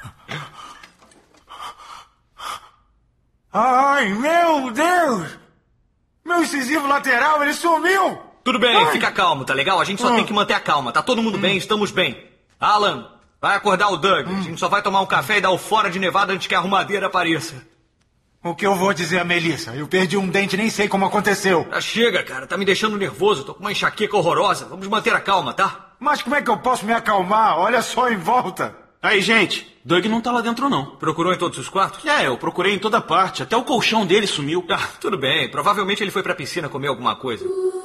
Ai, meu Deus! Meu incisivo lateral, ele sumiu! Tudo bem, fica calmo, tá legal? A gente só tem que manter a calma. Tá todo mundo bem, estamos bem. Alan, vai acordar o Doug. A gente só vai tomar um café e dar o fora de nevada antes que a arrumadeira apareça. O que eu vou dizer a Melissa? Eu perdi um dente, nem sei como aconteceu. Chega, cara. Tá me deixando nervoso. Tô com uma enxaqueca horrorosa. Vamos manter a calma, tá? Mas como é que eu posso me acalmar? Olha só em volta. Aí, gente, Doug não tá lá dentro, não. Procurou em todos os quartos? Eu procurei em toda parte. Até o colchão dele sumiu. Tudo bem. Provavelmente ele foi pra piscina comer alguma coisa.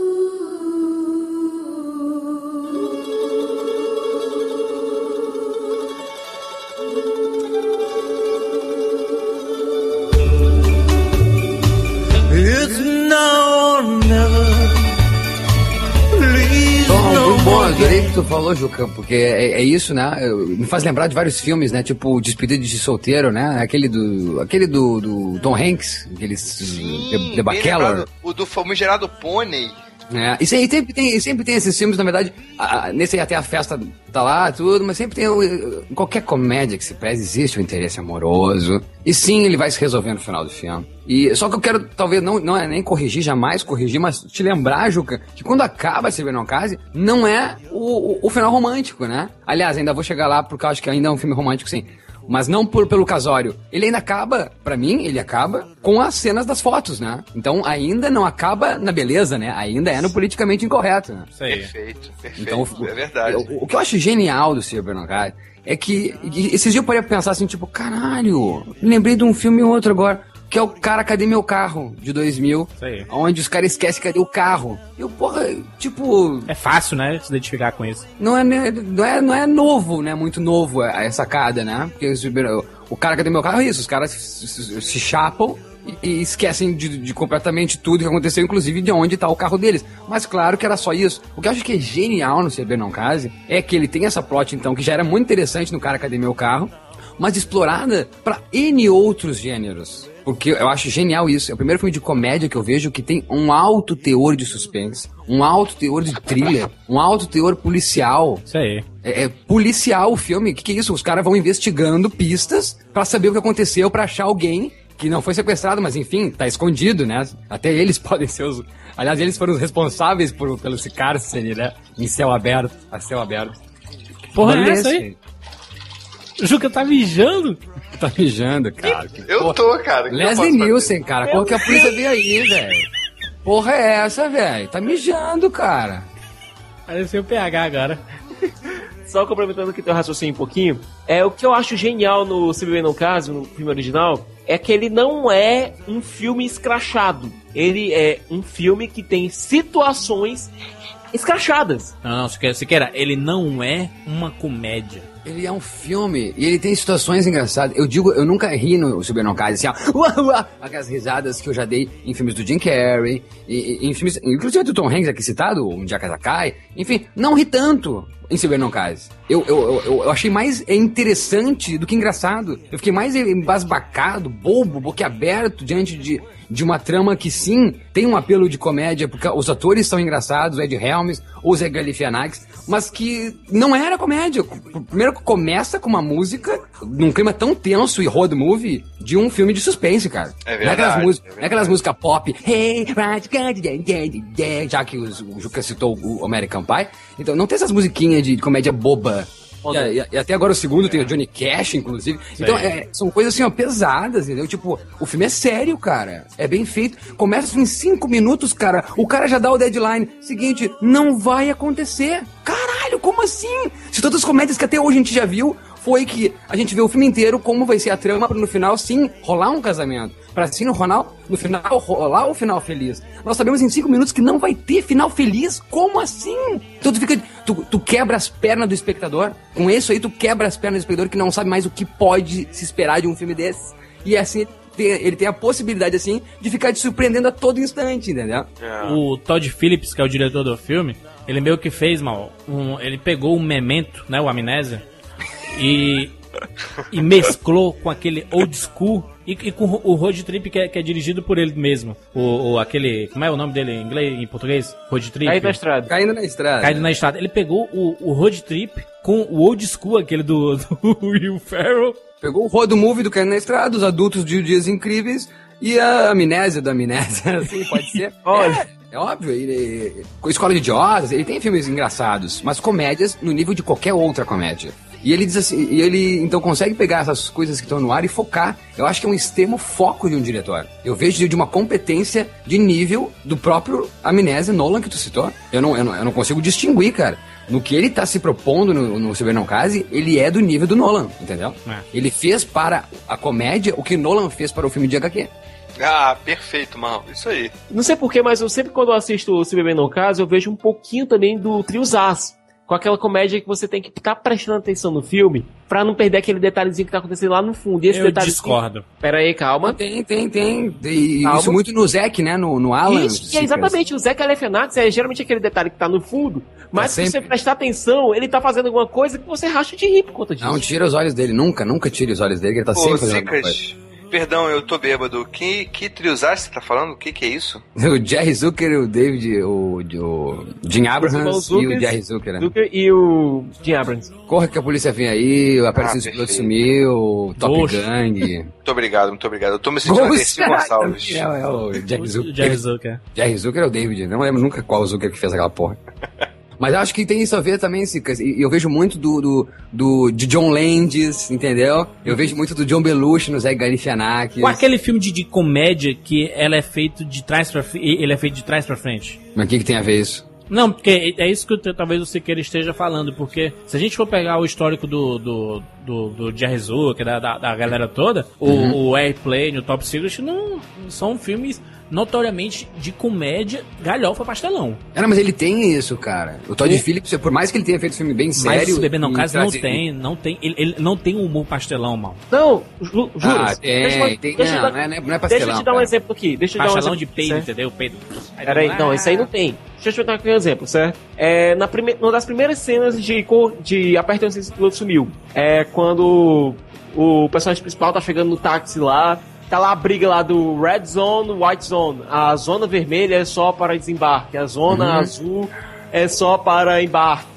Muito bom, adorei o que tu falou, Juca, porque é isso, né? Me faz lembrar de vários filmes, né? Tipo Despedida de Solteiro, né? Aquele do Tom Hanks, aqueles The Bachelor. O do famigerado Pônei. E sempre tem esses filmes, na verdade, nesse aí até a festa tá lá, tudo, mas sempre tem, em qualquer comédia que se preze, existe um interesse amoroso, e sim, ele vai se resolver no final do filme. E só que eu quero, talvez, não é nem corrigir, jamais corrigir, mas te lembrar, Juca, que quando acaba Silver No Case, não é o final romântico, né? Aliás, ainda vou chegar lá, porque eu acho que ainda é um filme romântico, sim. Mas não pelo casório. Ele ainda acaba, pra mim, ele acaba com as cenas das fotos, né? Então ainda não acaba na beleza, né? Ainda é no politicamente incorreto, né? Isso aí. Perfeito. Então, é verdade. O que eu acho genial do Silver No Case é que esses dias eu parei pra pensar assim, tipo, caralho, lembrei de um filme ou outro agora, que é o Cara, Cadê Meu Carro, de 2000, onde os caras esquecem cadê o carro. Eu, porra, tipo... É fácil, né, se identificar com isso. Não é novo, né, muito novo a sacada, né, porque o Cara, Cadê Meu Carro é isso, os caras se chapam e esquecem de completamente tudo que aconteceu, inclusive de onde tá o carro deles. Mas claro que era só isso. O que eu acho que é genial no Silver No Case é que ele tem essa plot, então, que já era muito interessante no Cara, Cadê Meu Carro, mas explorada pra N outros gêneros. Porque eu acho genial isso. É o primeiro filme de comédia que eu vejo que tem um alto teor de suspense, um alto teor de thriller, um alto teor policial. Isso aí. É policial o filme. O que é isso? Os caras vão investigando pistas pra saber o que aconteceu, pra achar alguém que não foi sequestrado, mas enfim, tá escondido, né? Até eles podem ser os... Aliás, eles foram os responsáveis pelo esse cárcere, né? Em céu aberto, a céu aberto. Porra, é essa aí? O Juca tá mijando? Tá mijando, cara. Eu tô, cara. Leslie Nielsen, cara. Porra que a polícia veio aí, velho. Porra é essa, velho? Tá mijando, cara. Pareceu o PH agora. Só complementando aqui teu raciocínio um pouquinho, o que eu acho genial no Silver No Case, no filme original, é que ele não é um filme escrachado. Ele é um filme que tem situações escrachadas. Não, Siqueira, ele não é uma comédia. Ele é um filme e ele tem situações engraçadas. Eu nunca ri no Silver No Case, assim, ó, aquelas risadas que eu já dei em filmes do Jim Carrey, em filmes, inclusive do Tom Hanks aqui citado, um Jackazakai, enfim, não ri tanto em Silver No Case. Eu achei mais interessante do que engraçado. Eu fiquei mais embasbacado, bobo, boquiaberto diante de uma trama que sim, tem um apelo de comédia, porque os atores são engraçados, o Ed Helms, o Zé Galifianakis, mas que não era comédia. Primeiro começa com uma música, num clima tão tenso e road movie, de um filme de suspense, cara. É verdade. Não é aquelas músicas pop, hey, já que o Juca citou o American Pie, então não tem essas musiquinhas de comédia boba. E até agora o segundo tem o Johnny Cash, inclusive. Então, são coisas assim, ó, pesadas, entendeu? Tipo, o filme é sério, cara. É bem feito. Começa em 5 minutos, cara. O cara já dá o deadline. Seguinte, não vai acontecer. Caralho, como assim? Se todas as comédias que até hoje a gente já viu, foi que a gente vê o filme inteiro, como vai ser a trama, pra no final, sim, rolar um casamento. Pra assim, no final, rolar o final feliz. Nós sabemos em 5 minutos que não vai ter final feliz. Como assim? Então tu quebra as pernas do espectador. Com isso aí, tu quebra as pernas do espectador que não sabe mais o que pode se esperar de um filme desses. E assim, ele tem a possibilidade, assim, de ficar te surpreendendo a todo instante, entendeu? O Todd Phillips, que é o diretor do filme, ele meio que fez, ele pegou o Memento, né, o Amnésia, e mesclou com aquele old school e com o Road Trip que é dirigido por ele mesmo. Aquele, como é o nome dele em inglês, em português? Road Trip. Caindo na estrada. Ele pegou o Road Trip com o old school, aquele do Will Ferrell. Pegou o road movie do Caindo na Estrada, os adultos de Dias Incríveis e a amnésia da amnésia, assim, pode ser. É óbvio, Escola de Idiotas, ele tem filmes engraçados, mas comédias no nível de qualquer outra comédia. E ele diz assim, e ele então consegue pegar essas coisas que estão no ar e focar. Eu acho que é um extremo foco de um diretor. Eu vejo de uma competência de nível do próprio Amnésia Nolan que tu citou. Eu não consigo distinguir, cara. No que ele tá se propondo no Silver Não Case, ele é do nível do Nolan, entendeu? Ele fez para a comédia o que Nolan fez para o filme de HQ. Ah, perfeito, mano. Isso aí. Não sei porquê, mas eu sempre quando eu assisto o Se Beber Não Case, eu vejo um pouquinho também do Triozás. Com aquela comédia que você tem que estar prestando atenção no filme pra não perder aquele detalhezinho que tá acontecendo lá no fundo. E esse eu discordo. Pera aí, calma. Tem. E isso muito no Zack, né? No Alan. Isso, exatamente. O Zack Galifianakis é geralmente aquele detalhe que tá no fundo, mas se você prestar atenção, ele tá fazendo alguma coisa que você racha de rir por conta disso. Não, tira os olhos dele. Nunca tire os olhos dele, que ele tá sempre fazendo alguma coisa. Perdão, eu tô bêbado. Que Triozás você tá falando? O que é isso? O Jerry Zucker, o David, o Jim Abrahams e o Jerry Zucker, né? Zucker e o Jim Abrahams. Corre que a polícia vem aí, a Aparecido Piloto sumiu, Top Gang. Muito obrigado. Eu tô me sentindo Dercy Gonçalves. É o Jerry Zucker. Jerry Zucker. Jerry Zucker é o David, não lembro nunca qual Zucker que fez aquela porra. Mas eu acho que tem isso a ver também, Cicas. E eu vejo muito de John Landis, entendeu? Eu vejo muito do John Belushi no Zack Galifianakis. Com aquele filme de comédia que ela é feito de trás pra ele é feito de trás pra frente. Mas o que tem a ver isso? Não, porque é isso que talvez o Siqueira esteja falando, porque se a gente for pegar o histórico do Jerry Zucker, da galera toda, o Airplane, o Top Secret, não são filmes notoriamente de comédia, galhofa, pastelão. Mas ele tem isso, cara. O Todd Phillips, por mais que ele tenha feito filme bem sério... Mas o Bebê Não Case ele não tem humor pastelão, mal. Não, juro. Não é pastelão. Deixa eu te dar um exemplo aqui. Pastelão de peido, entendeu? Peido. Peraí, não, isso aí não tem. Deixa eu te dar aqui um exemplo, certo? Uma das primeiras cenas de Aperta o Cinto, o Piloto Sumiu. É quando o personagem principal tá chegando no táxi lá, tá lá a briga lá do Red Zone, White Zone. A zona vermelha é só para desembarque, a zona azul é só para embarque.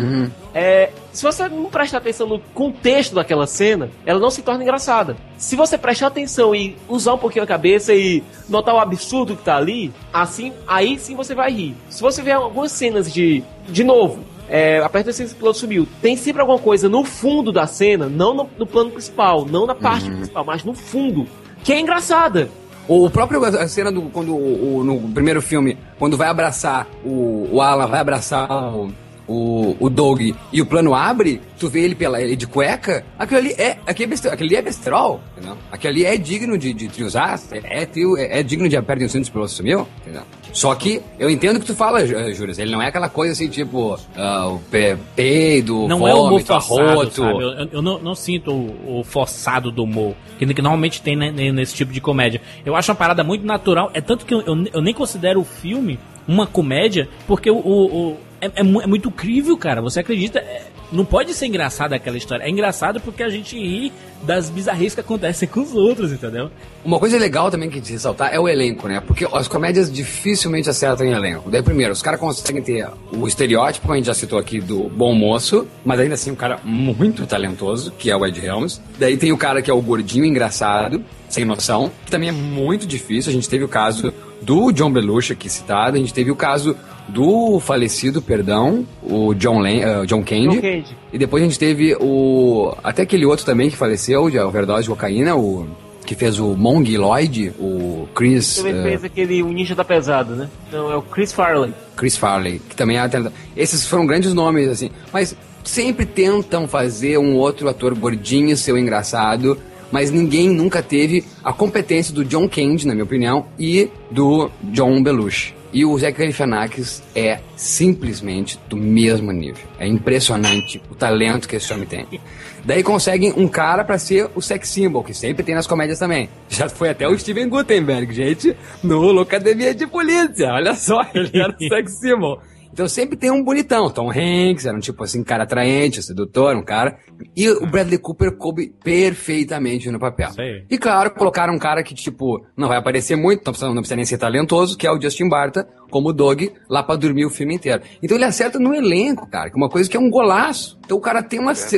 Se você não prestar atenção no contexto daquela cena, ela não se torna engraçada. Se você prestar atenção e usar um pouquinho a cabeça e notar o absurdo que tá ali, aí sim você vai rir. Se você ver algumas cenas de novo, Aperta o Cinto, o Piloto Sumiu, tem sempre alguma coisa no fundo da cena, não no plano principal, não na parte principal, mas no fundo, que é engraçada. O próprio a cena quando no primeiro filme, quando vai abraçar o Alan, vai abraçar o Doug e o plano abre, tu vê ele de cueca, aquilo ali é besterol, entendeu? Aquilo ali é digno de Triozás, é digno de Aperta o Cinto, o Piloto Sumiu, entendeu? Só que eu entendo o que tu fala, Júlio, ele não é aquela coisa assim, tipo, o peido, não é o humor forçado, sabe? Eu não sinto o forçado do humor, que normalmente tem nesse tipo de comédia. Eu acho uma parada muito natural, é tanto que eu nem considero o filme uma comédia, porque é muito crível, cara. Você acredita? Não pode ser engraçado aquela história. É engraçado porque a gente ri das bizarrices que acontecem com os outros, entendeu? Uma coisa legal também que a gente ressaltar é o elenco, né? Porque as comédias dificilmente acertam em elenco. Daí, primeiro, os caras conseguem ter o estereótipo, como a gente já citou aqui, do bom moço, mas ainda assim um cara muito talentoso, que é o Ed Helms. Daí tem o cara que é o gordinho engraçado, sem noção, que também é muito difícil. A gente teve o caso do John Belushi aqui citado, a gente teve o caso do falecido, o John Candy. E depois a gente teve até aquele outro também que faleceu, de overdose de cocaína, que fez o Mongoloid, o Chris... Ele fez o Ninja da Pesada, né? Então é o Chris Farley. Chris Farley, que também é... Esses foram grandes nomes, assim. Mas sempre tentam fazer um outro ator gordinho ser engraçado, mas ninguém nunca teve a competência do John Candy, na minha opinião, e do John Belushi. E o Zack Galifianakis é simplesmente do mesmo nível. É impressionante o talento que esse homem tem. Daí conseguem um cara pra ser o sex symbol, que sempre tem nas comédias também. Já foi até o Steven Guttenberg, gente, no Academia de Polícia. Olha só, ele era o sex symbol. Então sempre tem um bonitão. Tom Hanks era um tipo assim, cara atraente, sedutor, um cara. E o Bradley Cooper coube perfeitamente no papel. Sei. E claro, colocaram um cara que, tipo, não vai aparecer muito, não precisa nem ser talentoso, que é o Justin Barta, como o Doug, lá pra dormir o filme inteiro. Então ele acerta no elenco, cara, que é uma coisa que é um golaço. Então o cara tem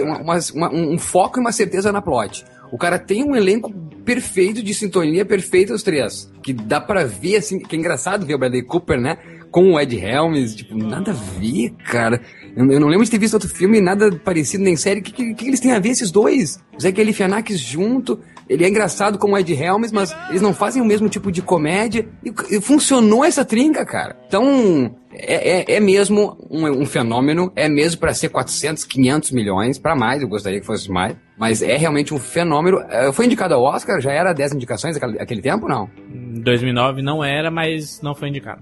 um foco e uma certeza na plot. O cara tem um elenco perfeito, de sintonia perfeita os três. Que dá pra ver, assim, que é engraçado ver o Bradley Cooper, né? Com o Ed Helms, tipo, nada a ver, cara. Eu não lembro de ter visto outro filme, nada parecido, nem série. O que eles têm a ver, esses dois? O Zack Galifianakis junto. Ele é engraçado como o Ed Helms, mas eles não fazem o mesmo tipo de comédia. E funcionou essa trinca, cara. Então, é mesmo um fenômeno. É mesmo pra ser 400, 500 milhões. Pra mais, eu gostaria que fosse mais. Mas é realmente um fenômeno. Foi indicado ao Oscar? Já era 10 indicações naquele tempo, não? Em 2009 não era, mas não foi indicado.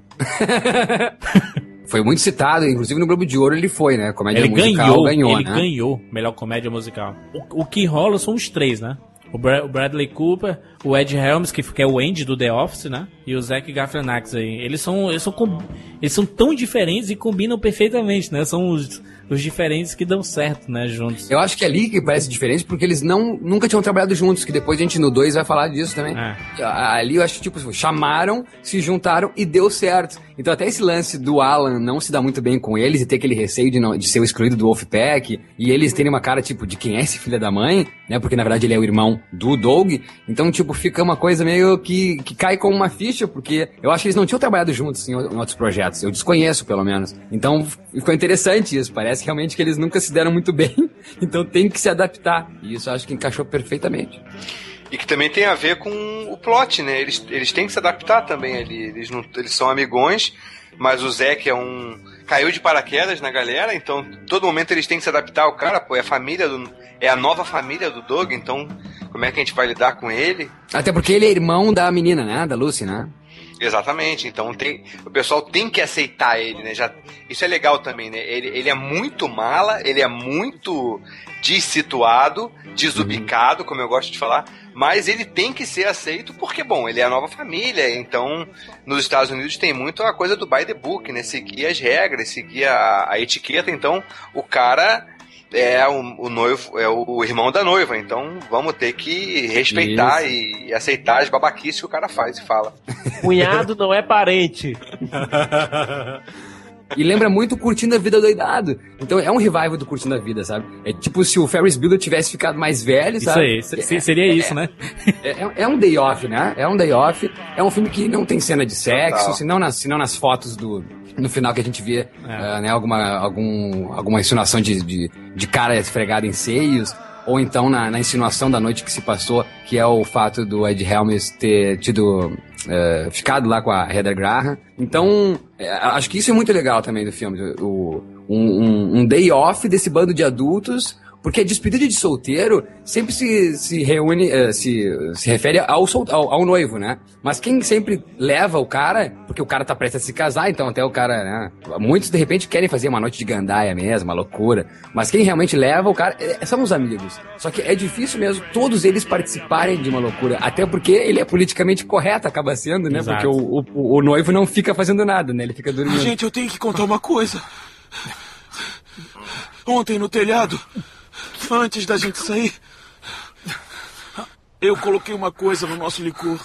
Foi muito citado, inclusive no Globo de Ouro ele foi, né? Comédia musical ganhou, ele ganhou melhor comédia musical. O que rola são os três, né? O Bradley Cooper, o Ed Helms, que é o Andy do The Office, né? E o Zack Galifianakis aí. Eles são tão diferentes e combinam perfeitamente, né? São os diferentes que dão certo, né? Juntos. Eu acho que é ali que parece diferente, porque eles nunca tinham trabalhado juntos, que depois a gente no 2 vai falar disso também. Ali eu acho que, tipo, chamaram, se juntaram e deu certo. Então até esse lance do Alan não se dá muito bem com eles e ter aquele receio de ser o excluído do Wolfpack, e eles terem uma cara, tipo, de quem é esse filho da mãe, né? Porque na verdade ele é o irmão do Doug. Então, tipo, fica uma coisa meio que cai como uma ficha, porque eu acho que eles não tinham trabalhado juntos em outros projetos. Eu desconheço, pelo menos. Então, ficou interessante isso. Parece realmente que eles nunca se deram muito bem. Então tem que se adaptar. E isso eu acho que encaixou perfeitamente. E que também tem a ver com o plot, né? Eles têm que se adaptar também ali. Eles são amigões, mas o Zack caiu de paraquedas na galera, então todo momento eles têm que se adaptar ao cara, pô, é a nova família do Doug, então como é que a gente vai lidar com ele? Até porque ele é irmão da menina, né? Da Lucy, né? Exatamente, então o pessoal tem que aceitar ele, né? Isso é legal também, né? Ele é muito mala, ele é muito dessituado, desubicado, como eu gosto de falar, mas ele tem que ser aceito porque, bom, ele é a nova família, então nos Estados Unidos tem muito a coisa do by the book, né? Seguir as regras, seguir a etiqueta, então o cara é o noivo, é o irmão da noiva, então vamos ter que respeitar e aceitar as babaquices que o cara faz e fala. Cunhado não é parente. E lembra muito Curtindo a Vida Doidado. Então é um revival do Curtindo a Vida, sabe? É tipo se o Ferris Bueller tivesse ficado mais velho, sabe? Isso aí, seria isso, né? É um day off, né? É um day off. É um filme que não tem cena de sexo, senão nas fotos no final que a gente vê, né, alguma insinuação de cara esfregada em seios, ou então na insinuação da noite que se passou, que é o fato do Ed Helms ter ficado lá com a Heather Graham. Então, acho que isso é muito legal também do filme, um day off desse bando de adultos, porque a despedida de solteiro sempre se reúne, se refere ao noivo, né? Mas quem sempre leva o cara, porque o cara tá prestes a se casar, então até o cara, né? Muitos de repente querem fazer uma noite de gandaia mesmo, uma loucura. Mas quem realmente leva o cara são os amigos. Só que é difícil mesmo todos eles participarem de uma loucura, até porque ele é politicamente correto, acaba sendo, né? Exato. Porque o noivo não fica fazendo nada, né? Ele fica dormindo. Gente, eu tenho que contar uma coisa. Ontem no telhado, antes da gente sair, eu coloquei uma coisa no nosso licor.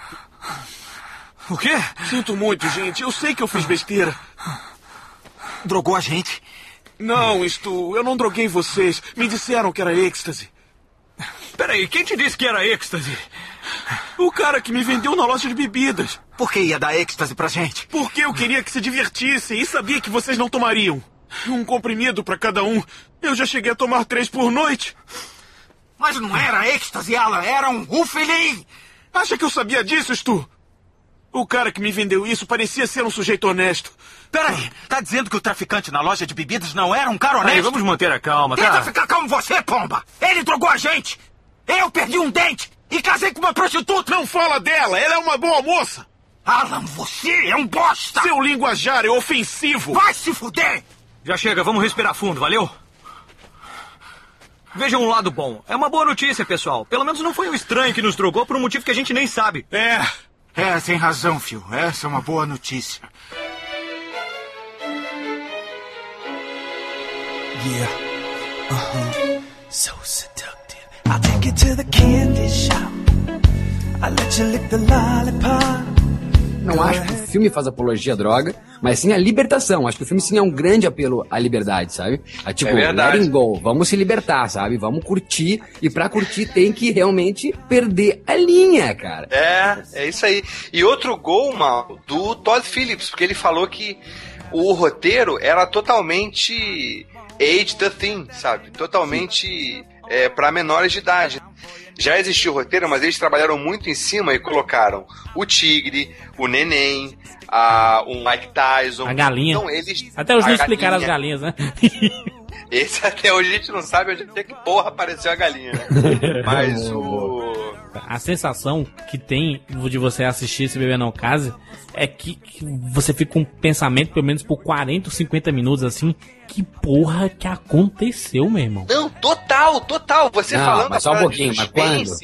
O quê? Sinto muito, gente. Eu sei que eu fiz besteira. Drogou a gente? Não, eu não droguei vocês. Me disseram que era êxtase. Peraí, quem te disse que era êxtase? O cara que me vendeu na loja de bebidas. Por que ia dar êxtase pra gente? Porque eu queria que se divertissem e sabia que vocês não tomariam. Um comprimido pra cada um. Eu já cheguei a tomar 3 por noite. Mas não era êxtase, Alan. Era um Rufilin. Acha que eu sabia disso, Stu? O cara que me vendeu isso parecia ser um sujeito honesto. Peraí, tá dizendo que o traficante na loja de bebidas não era um cara honesto? Aí, vamos manter a calma, tá? Tenta ficar calmo você, pomba! Ele drogou a gente! Eu perdi um dente e casei com uma prostituta! Não fala dela, ela é uma boa moça! Alan, você é um bosta! Seu linguajar é ofensivo! Vai se fuder! Já chega, vamos respirar fundo, valeu? Vejam um lado bom. É uma boa notícia, pessoal. Pelo menos não foi um estranho que nos drogou por um motivo que a gente nem sabe. Tem razão, Phil. Essa é uma boa notícia. Yeah. So seductive. I'll take you to the candy shop. I'll let you lick the lollipop. Não acho que o filme faz apologia à droga, mas sim a libertação. Acho que o filme sim é um grande apelo à liberdade, sabe? Tipo, letting go, vamos se libertar, sabe? Vamos curtir, e pra curtir tem que realmente perder a linha, cara. É isso aí. E outro gol, mal, do Todd Phillips, porque ele falou que o roteiro era totalmente age the thing, sabe? Totalmente para menores de idade. Já existia o roteiro, mas eles trabalharam muito em cima e colocaram o tigre, o neném, o Mike Tyson. A galinha. Então, eles, até hoje não explicaram as galinhas, né? Esse até hoje a gente não sabe onde é que porra apareceu a galinha, né? Mas a sensação que tem de você assistir esse Bebê Não Case é que você fica com um pensamento, pelo menos por 40 ou 50 minutos, assim, que porra que aconteceu, meu irmão? Não, total. Você não, falando... Mas só um pouquinho, mas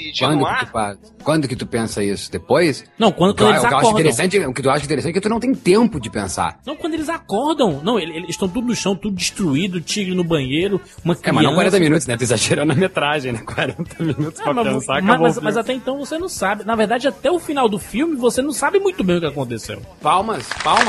quando que tu pensa isso? Depois? Não, quando eles acordam. O que tu acha interessante é que tu não tem tempo de pensar. Não, quando eles acordam. Não, eles estão tudo no chão, tudo destruído, tigre no banheiro, uma criança... mas não 40 minutos, né? Tu exagerou na metragem, né? 40 minutos pra pensar, mas até então você não sabe. Na verdade, até o final do filme, você não sabe muito bem o que aconteceu. Palmas.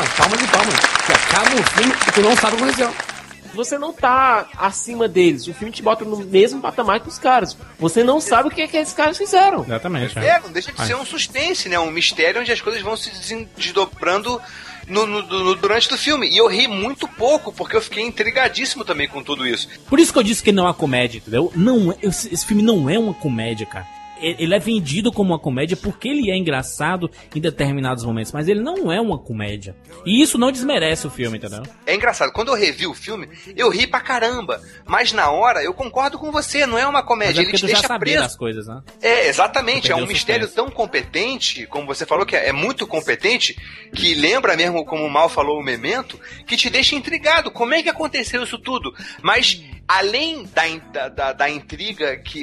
Que acaba o filme e tu não sabe o que aconteceu. Você não tá acima deles. O filme te bota no mesmo patamar que os caras. Você não sabe o que esses caras fizeram. Exatamente. Não deixa de ser um suspense, né? Um mistério onde as coisas vão se desdobrando durante o filme. E eu ri muito pouco, porque eu fiquei intrigadíssimo também com tudo isso. Por isso que eu disse que não é uma comédia, entendeu? Não, esse filme não é uma comédia, cara. Ele é vendido como uma comédia porque ele é engraçado em determinados momentos, mas ele não é uma comédia. E isso não desmerece o filme, entendeu? É engraçado, quando eu revi o filme, eu ri pra caramba, mas na hora eu concordo com você, não é uma comédia, ele te deixa preso. As coisas, né? Exatamente, é um mistério tão competente, como você falou, que é muito competente, que lembra mesmo, como o Mal falou, o Memento, que te deixa intrigado, como é que aconteceu isso tudo? Mas, além da intriga que...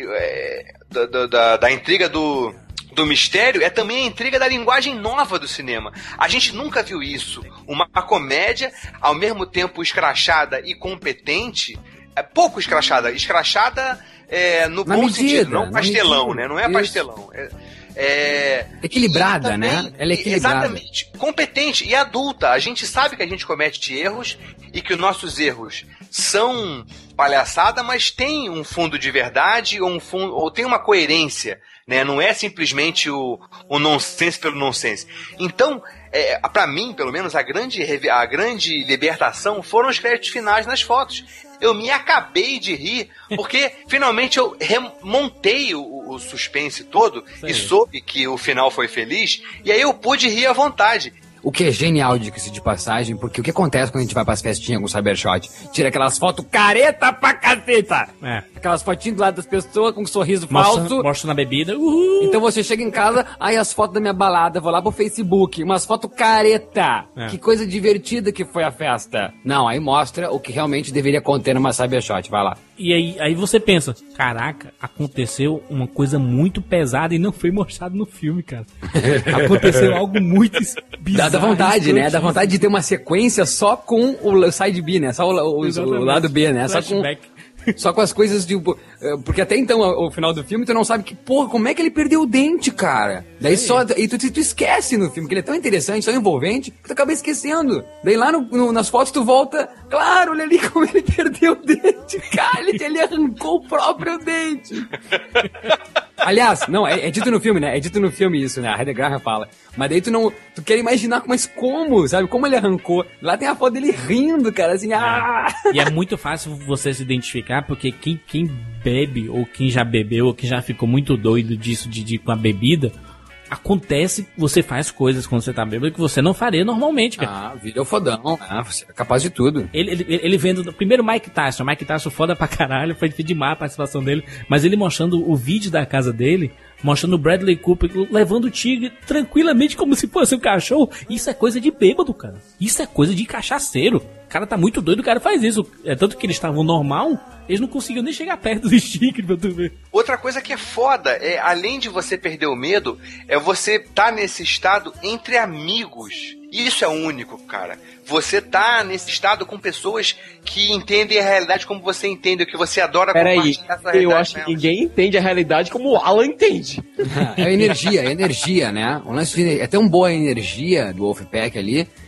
Da intriga do mistério, é também a intriga da linguagem nova do cinema. A gente nunca viu isso. Uma comédia, ao mesmo tempo escrachada e competente, pouco escrachada. Escrachada no bom medida, sentido, não pastelão, né? Não é pastelão. Equilibrada, também, né? Ela é equilibrada. Exatamente. Competente e adulta. A gente sabe que a gente comete erros e que os nossos erros são palhaçada, mas tem um fundo de verdade ou tem uma coerência, né? Não é simplesmente o nonsense pelo nonsense. Então, pra mim, pelo menos, a grande libertação foram os créditos finais nas fotos. Eu me acabei de rir, porque finalmente eu remontei o suspense todo. Sim. E soube que o final foi feliz, e aí eu pude rir à vontade. O que é genial, diga-se de passagem, porque o que acontece quando a gente vai pras festinhas com o Cybershot? Tira aquelas fotos careta pra caceta! Aquelas fotinhas do lado das pessoas com um sorriso falso. Mostra na bebida. Então você chega em casa, aí as fotos da minha balada, vou lá pro Facebook, umas fotos careta! Que coisa divertida que foi a festa! Não, aí mostra o que realmente deveria conter numa Cybershot, vai lá. E aí você pensa, caraca, aconteceu uma coisa muito pesada e não foi mostrado no filme, cara. Aconteceu algo muito bizarro. Dá vontade, né? Dá vontade de ter uma sequência só com o side B, né? Só o lado B, né? Só com as coisas de... Porque até então, o final do filme, tu não sabe que, porra, como é que ele perdeu o dente, cara? Daí e tu esquece no filme, que ele é tão interessante, tão envolvente, que tu acaba esquecendo. Daí lá nas fotos tu volta, claro, olha ali como ele perdeu o dente, cara, ele arrancou o próprio dente. Aliás, não, é dito no filme, né? É dito no filme isso, né? A Heather Graham fala. Mas daí tu quer imaginar, mas como, sabe? Como ele arrancou. Lá tem a foto dele rindo, cara, assim, E é muito fácil você se identificar, porque quem bebe, ou quem já bebeu, ou quem já ficou muito doido disso, com a bebida, acontece, você faz coisas quando você tá bêbado que você não faria normalmente, cara. Vida é o fodão, você é capaz de tudo. Ele vendo, primeiro Mike Tyson foda pra caralho, foi demais a participação dele, mas ele mostrando o vídeo da casa dele, mostrando o Bradley Cooper levando o tigre tranquilamente como se fosse um cachorro. Isso é coisa de bêbado, cara. Isso é coisa de cachaceiro. O cara tá muito doido, o cara faz isso. É tanto que eles estavam normal, eles não conseguiam nem chegar perto do tigre pra tu ver. Outra coisa que é foda, além de você perder o medo, é você tá nesse estado entre amigos. Isso é único, cara. Você tá nesse estado com pessoas que entendem a realidade como você entende, o que você adora compartilhar essa realidade. Eu acho que ninguém entende a realidade como o Alan entende. É energia, né? O lance é tão boa a energia do Wolfpack ali,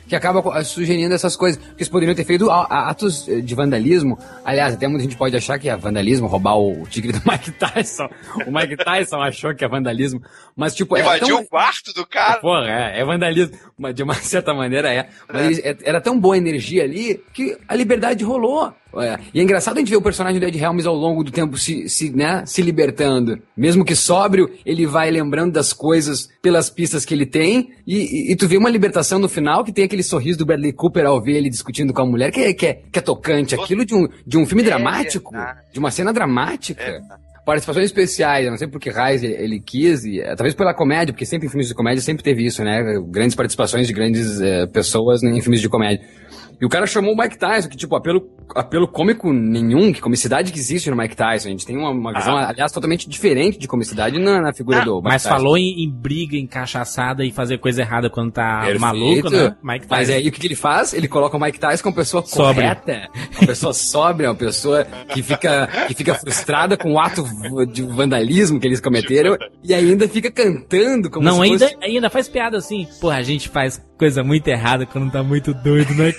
que acaba sugerindo essas coisas. Porque eles poderiam ter feito atos de vandalismo. Aliás, até muita gente pode achar que é vandalismo roubar o tigre do Mike Tyson. O Mike Tyson achou que é vandalismo. Mas, tipo... Invadiu o quarto do cara. Porra, é vandalismo. Mas, de uma certa maneira, Mas era tão boa a energia ali que a liberdade rolou. E é engraçado a gente ver o personagem do Ed Helms ao longo do tempo se libertando. Mesmo que sóbrio, ele vai lembrando das coisas pelas pistas que ele tem. E tu vê uma libertação no final, que tem aquele sorriso do Bradley Cooper ao ver ele discutindo com a mulher, que é tocante. Aquilo de um filme dramático, de uma cena dramática. Participações especiais, eu não sei por que raiz ele quis, talvez pela comédia, porque sempre em filmes de comédia sempre teve isso, né? Grandes participações de grandes pessoas em filmes de comédia. E o cara chamou o Mike Tyson, que tipo, apelo cômico nenhum, que comicidade que existe no Mike Tyson. A gente tem uma visão, aliás, totalmente diferente de comicidade na figura do Mike mas Tyson. falou em briga, em cachaçada e fazer coisa errada quando tá maluco, né? Mike Tyson. Mas aí o que ele faz? Ele coloca o Mike Tyson como uma pessoa correta, uma pessoa sóbria, uma pessoa que fica frustrada com o ato de vandalismo que eles cometeram e ainda fica cantando como não, se fosse... ainda faz piada assim. Porra, a gente faz coisa muito errada quando tá muito doido, né?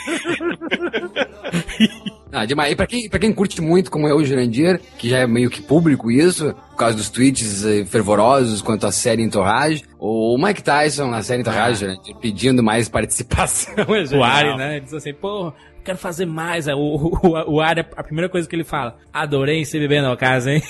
Demais. E pra quem curte muito, como eu, o Jurandir, que já é meio que público isso, por causa dos tweets fervorosos quanto à série Entourage, o Mike Tyson na série Entourage, Jurandir, pedindo mais participação. O Ari, né? Ele diz assim, pô, quero fazer mais. O Ari, a primeira coisa que ele fala, adorei em se beber na casa, hein?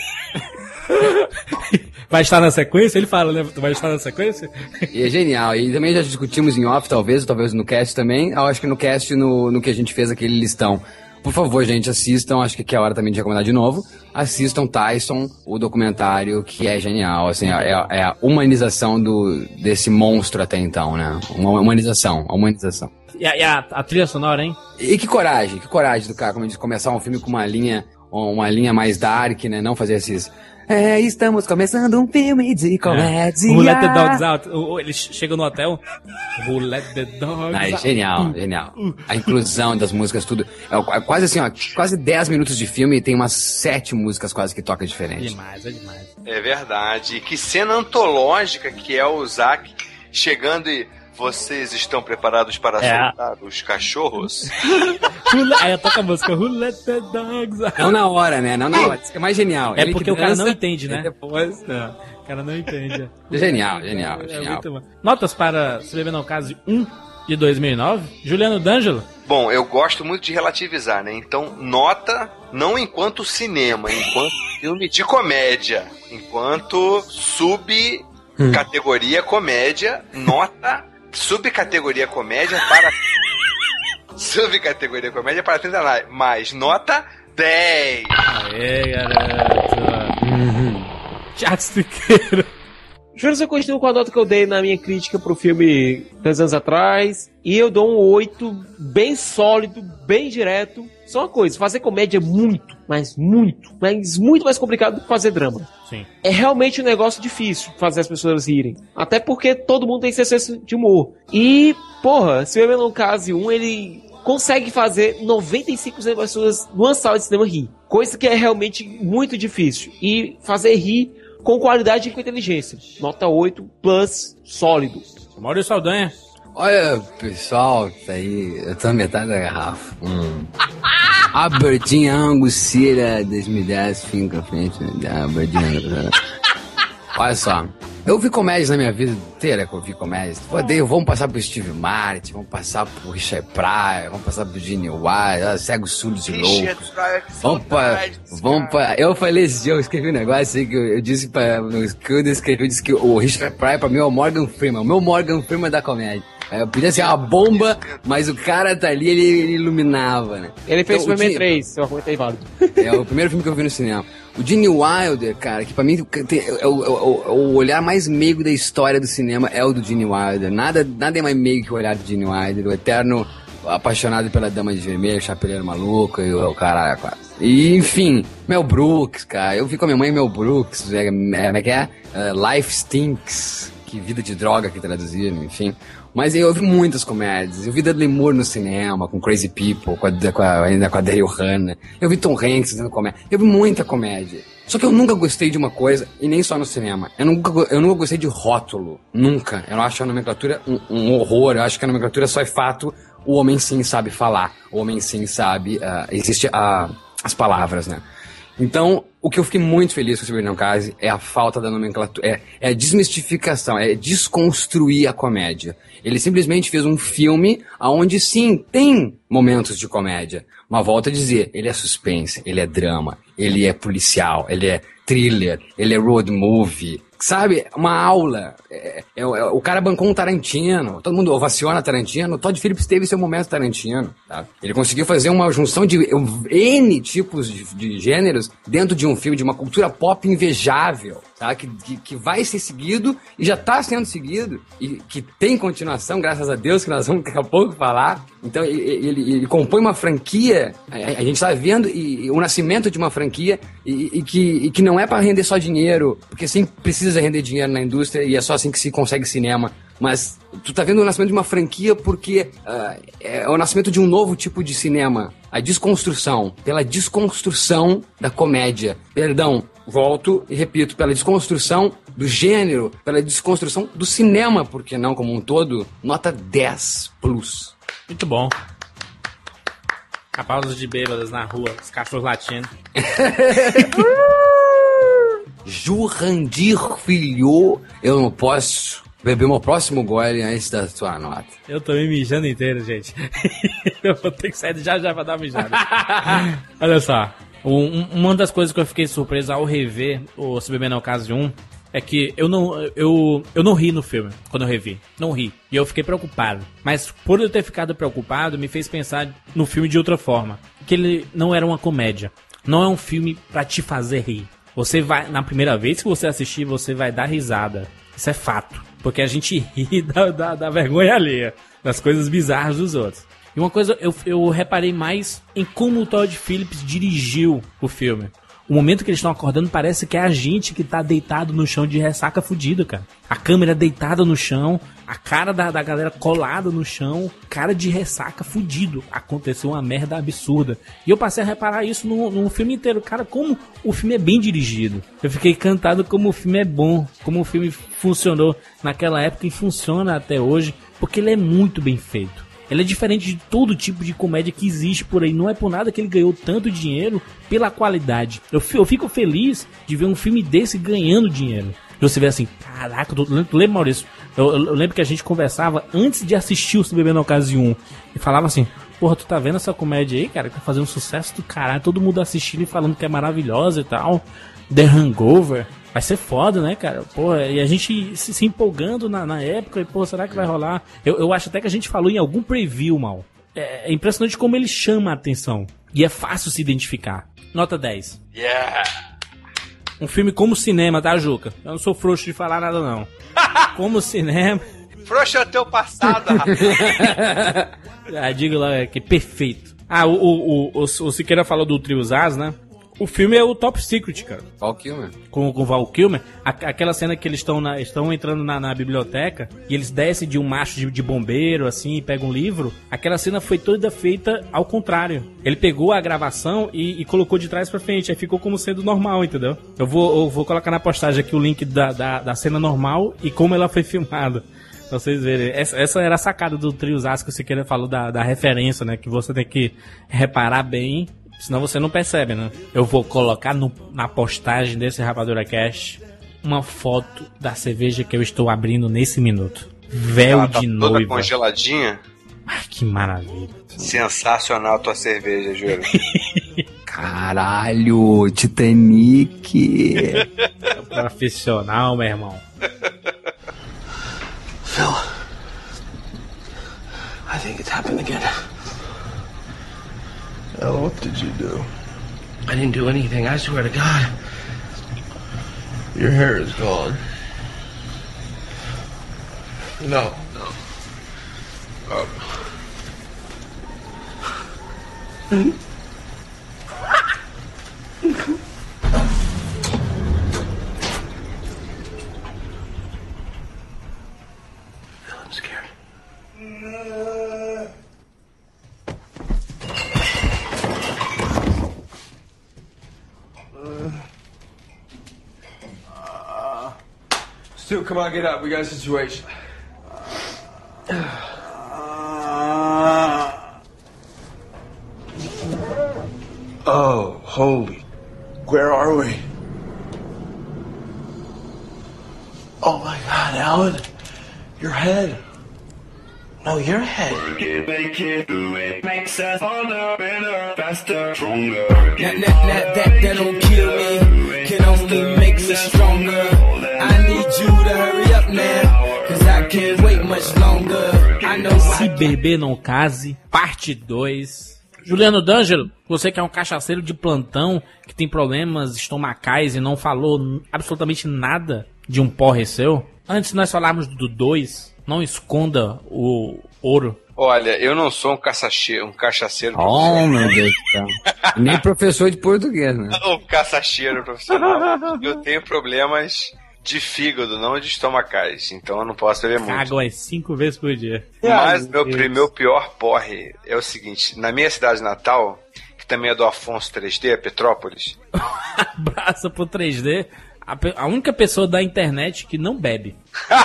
Vai estar na sequência? Ele fala, né? Tu vai estar na sequência? E é genial. E também já discutimos em off, talvez no cast também. Eu acho que no cast, no que a gente fez aquele listão. Por favor, gente, assistam. Acho que aqui é a hora também de recomendar de novo. Assistam Tyson, o documentário, que é genial. Assim, é a humanização desse monstro até então, né? Uma humanização. E a trilha sonora, hein? E que coragem do cara, como a gente começar um filme com uma linha mais dark, né? Não fazer esses... estamos começando um filme de comédia. Who Let the Dogs Out. Eles chegam no hotel. Who Let the Dogs Out. Genial. A inclusão das músicas, tudo. É quase assim, ó. Quase 10 minutos de filme e tem umas 7 músicas quase que tocam diferente. É demais. É verdade. E que cena antológica que é o Zack chegando e... Vocês estão preparados para soltar os cachorros? Aí toca a música Who Let the Dogs Out. Não na hora, né? Não na hora. Isso que é mais genial. É porque o cara não entende, né? Depois, não. O cara não entende. Genial. Muito bom. Notas para Se Beber Não Case 1 de 2009? Juliano D'Angelo? Bom, eu gosto muito de relativizar, né? Então, nota não enquanto cinema, enquanto filme de comédia. Enquanto subcategoria comédia, nota... Subcategoria comédia para 30 mais nota 10. Aê, garoto. Thiago Siqueira. Juro, eu continuo com a nota que eu dei na minha crítica pro filme 3 anos atrás. E eu dou um 8 bem sólido, bem direto. Só uma coisa, fazer comédia é muito mais complicado do que fazer drama. Sim. É realmente um negócio difícil fazer as pessoas rirem. Até porque todo mundo tem seu senso de humor. E, porra, Se Beber Não Case 1, ele consegue fazer 95% das pessoas numa sala de cinema rir. Coisa que é realmente muito difícil. E fazer rir com qualidade e com inteligência. Nota 8 plus sólido. Maurício Saldanha. Olha, pessoal, tá aí, eu tô na metade da garrafa. Aberdeen Angucira 2010, fim pra frente, Aberdeen Angucira. Olha só, eu vi comédias na minha vida inteira, que eu vi comédias. Vamos passar pro Steve Martin, vamos passar pro Richard Pryor, vamos passar pro Gene Wilder, Cegos, Surdos e Loucos. Vamos pra... Eu falei esse dia, eu escrevi um negócio aí que eu disse pra... que eu disse que o Richard Pryor pra mim é o Morgan Freeman, o meu Morgan Freeman da comédia. Eu podia ser uma bomba, mas o cara tá ali, ele iluminava, né? Ele fez Superman 3, seu argumento é válido. É o primeiro filme que eu vi no cinema. O Gene Wilder, cara, que pra mim o olhar mais meigo da história do cinema é o do Gene Wilder. Nada é mais meigo que o olhar do Gene Wilder, o eterno apaixonado pela Dama de Vermelho, Chapeleiro Maluco e o caralho quase. E, enfim, Mel Brooks, cara. Eu vi com a minha mãe Mel Brooks, como é que é? Life Stinks, que vida de droga que traduziram, enfim. Mas eu vi muitas comédias. Eu vi Dudley Moore no cinema, com Crazy People, ainda com a Daryl Hannah. Eu vi Tom Hanks fazendo comédia. Eu vi muita comédia. Só que eu nunca gostei de uma coisa, e nem só no cinema. Eu nunca gostei de rótulo. Nunca. Eu acho a nomenclatura um horror. Eu acho que a nomenclatura só é fato. O homem sim sabe falar. O homem sim sabe... existe as palavras, né? Então, o que eu fiquei muito feliz com o Sabrina no Caso é a falta da nomenclatura, é a desmistificação, é desconstruir a comédia. Ele simplesmente fez um filme onde, sim, tem momentos de comédia. Mas volto a dizer, ele é suspense, ele é drama, ele é policial, ele é thriller, ele é road movie. Sabe, uma aula. O cara bancou um Tarantino, todo mundo ovaciona Tarantino. Todd Phillips teve seu momento Tarantino, tá? Ele conseguiu fazer uma junção de N tipos de gêneros dentro de um filme, de uma cultura pop invejável, tá? Que vai ser seguido e já tá sendo seguido e que tem continuação, graças a Deus, que nós vamos daqui a pouco falar. Então ele compõe uma franquia, a gente tá vendo o nascimento de uma franquia e que não é para render só dinheiro, porque sim, precisa render dinheiro na indústria e é só assim que se consegue cinema. Mas tu tá vendo o nascimento de uma franquia porque é o nascimento de um novo tipo de cinema. A desconstrução, pela desconstrução da comédia. Perdão, volto e repito, pela desconstrução do gênero, pela desconstrução do cinema, porque não como um todo, nota 10+. Muito bom. A pausa de bêbadas na rua, os cachorros latindo. Jurandir Filho, eu não posso beber meu próximo gole antes da sua nota. Eu tô me mijando inteiro, gente. Eu vou ter que sair já pra dar uma mijada. Olha só, uma das coisas que eu fiquei surpreso ao rever o Se Beber Não Case 1 é que eu não ri no filme, quando eu revi. Não ri. E eu fiquei preocupado. Mas por eu ter ficado preocupado, me fez pensar no filme de outra forma. Que ele não era uma comédia. Não é um filme pra te fazer rir. Você vai, na primeira vez que você assistir, você vai dar risada. Isso é fato. Porque a gente ri da vergonha alheia. Das coisas bizarras dos outros. E uma coisa, eu reparei mais em como o Todd Phillips dirigiu o filme. O momento que eles estão acordando parece que é a gente que tá deitado no chão de ressaca fudido, cara. A câmera deitada no chão, a cara da galera colada no chão, cara de ressaca fudido. Aconteceu uma merda absurda. E eu passei a reparar isso no filme inteiro. Cara, como o filme é bem dirigido. Eu fiquei encantado como o filme é bom, como o filme funcionou naquela época e funciona até hoje, porque ele é muito bem feito. Ele é diferente de todo tipo de comédia que existe por aí. Não é por nada que ele ganhou tanto dinheiro pela qualidade. Eu fico feliz de ver um filme desse ganhando dinheiro. E você vê assim, caraca, tu lembra, Maurício? Eu lembro que a gente conversava antes de assistir o Se Beber Não Case 1. E falava assim, porra, tu tá vendo essa comédia aí, cara? Que tá fazendo sucesso do caralho. Todo mundo assistindo e falando que é maravilhosa e tal. The Hangover. Vai ser foda, né, cara? Porra, e a gente se empolgando na época, e, pô, será que vai rolar? Eu acho até que a gente falou em algum preview, mal. É impressionante como ele chama a atenção. E é fácil se identificar. Nota 10. Yeah! Um filme como cinema, tá, Juca? Eu não sou frouxo de falar nada, não. Como cinema... Frouxo é o teu passado, rapaz. Diga lá, que perfeito. O Siqueira falou do Trio Zaz, né? O filme é o Top Secret, cara. Val Kilmer. Com o Val Kilmer. Aquela cena que eles estão entrando na biblioteca e eles descem de um macho de bombeiro, assim, e pegam um livro. Aquela cena foi toda feita ao contrário. Ele pegou a gravação e colocou de trás pra frente. Aí ficou como sendo normal, entendeu? Eu vou colocar na postagem aqui o link da cena normal e como ela foi filmada. Pra vocês verem. Essa era a sacada do Trio Zaz que você queria falar da referência, né? Que você tem que reparar bem... Senão você não percebe, né? Eu vou colocar na postagem desse Rapadura Cast uma foto da cerveja que eu estou abrindo nesse minuto. Véu ela tá de toda noiva. Congeladinha. Que maravilha. Sensacional a tua cerveja, juro. Caralho, Titanic. É profissional, meu irmão. Phil, I think it's happened again. Oh, what did you do? I didn't do anything, I swear to God. Your hair is gone. No. Phil, I'm scared. Stu, come on, get up. We got a situation. Oh, holy. Where are we? Oh my God, Alan. Your head. No, your head. Make it do it. Makes us harder, better, faster, stronger. That don't kill me. Can only make us stronger. I need you to hurry up now. Cause I can't wait much longer. I know. Se Beber Não Case, parte 2. Juliano D'Angelo, você que é um cachaceiro de plantão, que tem problemas estomacais e não falou absolutamente nada de um porre seu. Antes de nós falarmos do 2, não esconda o ouro. Olha, eu não sou um cachaceiro Oh, meu Deus do céu. Nem professor de português, né? Um cachaceiro profissional. Eu tenho problemas de fígado, não de estomacais. Então eu não posso beber muito. Cago as 5 vezes por dia. Mas meu pior porre é o seguinte. Na minha cidade natal, que também é do Afonso 3D, Petrópolis. Abraço pro 3D. A única pessoa da internet que não bebe.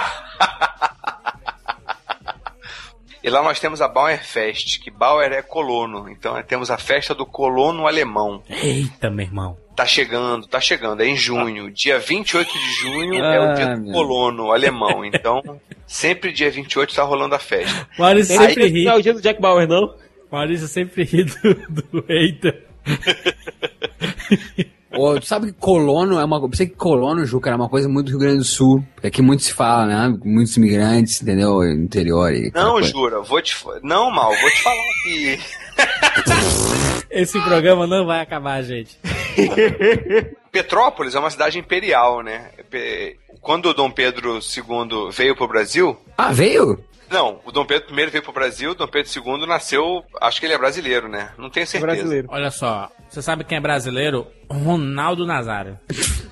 E lá nós temos a Bauerfest, que Bauer é colono. Então temos a festa do colono alemão. Eita, meu irmão. Tá chegando, é em junho. Dia 28 de junho é o dia do colono alemão. Então, sempre dia 28 tá rolando a festa. Maurício sempre ri. Não é o dia do Jack Bauer, não? Maurício sempre ri do eita. Tu sabe que colono é uma coisa. Sei que colono, Juca, é uma coisa muito do Rio Grande do Sul. É que muito se fala, né? Muitos imigrantes, entendeu? No interior. Não, jura, vou te falar que. Esse programa não vai acabar, gente. Petrópolis é uma cidade imperial, né? Quando o Dom Pedro II veio pro Brasil... Ah, veio? Não, o Dom Pedro I veio pro Brasil, o Dom Pedro II nasceu... Acho que ele é brasileiro, né? Não tenho certeza. Brasileiro. Olha só, você sabe quem é brasileiro? Ronaldo Nazário.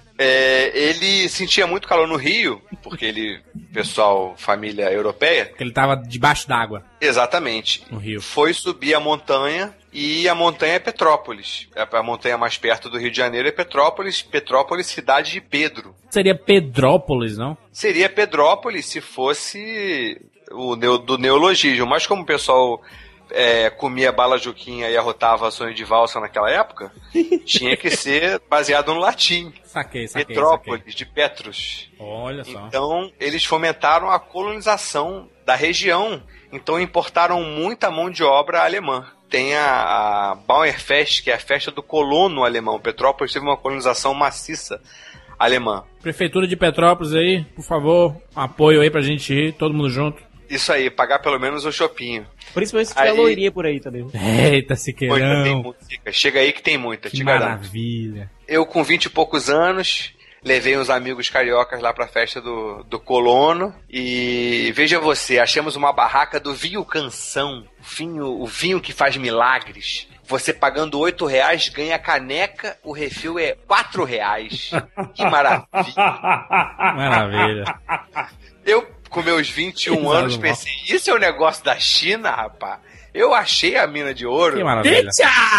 Ele sentia muito calor no Rio, porque ele... Pessoal, família europeia... Porque ele tava debaixo d'água. Exatamente. No Rio. Foi subir a montanha... E a montanha é Petrópolis. A montanha mais perto do Rio de Janeiro é Petrópolis. Petrópolis, cidade de Pedro. Seria Pedrópolis, não? Seria Pedrópolis se fosse do neologismo. Mas como o pessoal comia bala juquinha e arrotava sonho de valsa naquela época, tinha que ser baseado no latim. Saquei. Petrópolis, de Petrus. Olha só. Então, eles fomentaram a colonização da região. Então, importaram muita mão de obra alemã. Tem a Bauerfest, que é a festa do colono alemão. Petrópolis teve uma colonização maciça alemã. Prefeitura de Petrópolis aí, por favor, um apoio aí pra gente ir, todo mundo junto. Isso aí, pagar pelo menos o chopinho. Principalmente se tiver loirinha por aí também. Eita, Siqueirão. Tem música. Chega aí que tem muita, que maravilha. Eu com 20 e poucos anos... Levei uns amigos cariocas lá pra festa do colono. E veja você, achamos uma barraca do Vinho Canção. O vinho que faz milagres. Você pagando R$8 ganha caneca, o refil é R$4. Que maravilha. Maravilha. Eu, com meus 21 anos, pensei, isso é o negócio da China, rapaz? Eu achei a mina de ouro. Que maravilha.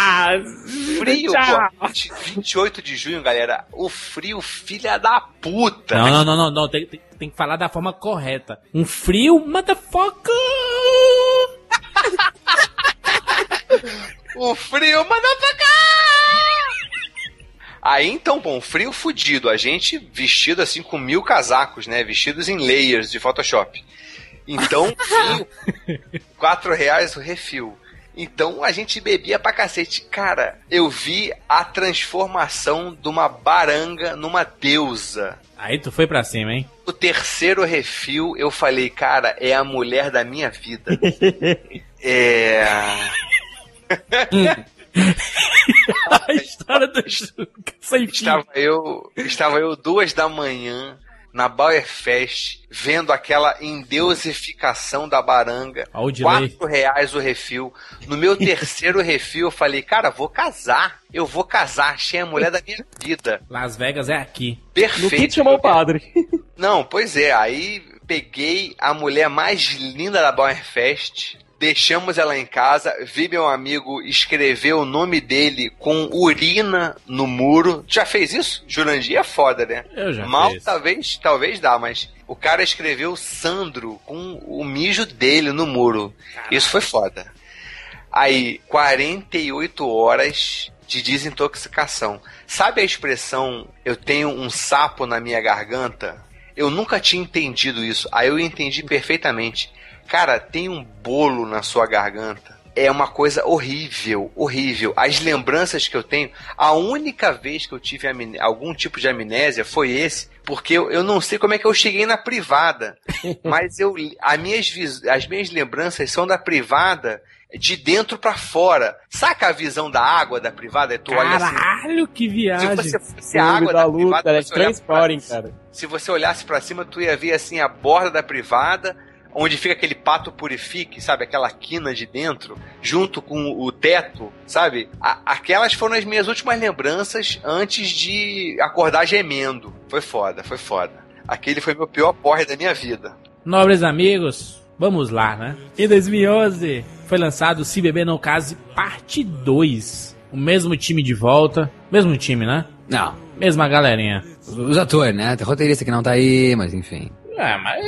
Frio, pô. 28 de junho, galera. O frio, filha da puta. Não. Tem que falar da forma correta. Um frio, motherfucker. O frio, motherfucker. Aí, então, bom, frio fudido. A gente vestido assim com 1000 casacos, né? Vestidos em layers de Photoshop. Então, vinho, R$4 o refil. Então, a gente bebia pra cacete. Cara, eu vi a transformação de uma baranga numa deusa. Aí tu foi pra cima, hein? O terceiro refil, eu falei, cara, é a mulher da minha vida. A história do sem fim. Estava eu 2 da manhã na Bauerfest, vendo aquela endeusificação da baranga. R$4 o refil. No meu terceiro refil, eu falei, cara, vou casar. Eu vou casar. Achei a mulher da minha vida. Las Vegas é aqui. Perfeito. No que chamou o padre? Não, pois é. Aí peguei a mulher mais linda da Bauerfest. Deixamos ela em casa, vi meu amigo escrever o nome dele com urina no muro. Já fez isso? Jurandir é foda, né? Eu já Mal, fiz. talvez dá, mas O cara escreveu Sandro com o mijo dele no muro. Isso foi foda. Aí, 48 horas de desintoxicação. Sabe a expressão, eu tenho um sapo na minha garganta? Eu nunca tinha entendido isso. Aí eu entendi perfeitamente. Cara, tem um bolo na sua garganta. É uma coisa horrível, horrível. As lembranças que eu tenho, a única vez que eu tive algum tipo de amnésia foi esse, porque eu não sei como é que eu cheguei na privada. Mas as minhas lembranças são da privada de dentro pra fora. Saca a visão da água da privada? Tu olha assim, caralho, que viagem. Se você fosse a água da privada, é Transporting, cara. Se você olhasse pra cima, tu ia ver assim a borda da privada, onde fica aquele pato purifique, sabe? Aquela quina de dentro, junto com o teto, sabe? Aquelas foram as minhas últimas lembranças antes de acordar gemendo. Foi foda, foi foda. Aquele foi meu pior porre da minha vida. Nobres amigos, vamos lá, né? Em 2011 foi lançado Se Beber Não Case Parte 2. O mesmo time de volta. Mesmo time, né? Não. Mesma galerinha. Os atores, né? Tem roteirista que não tá aí, mas enfim. Mas...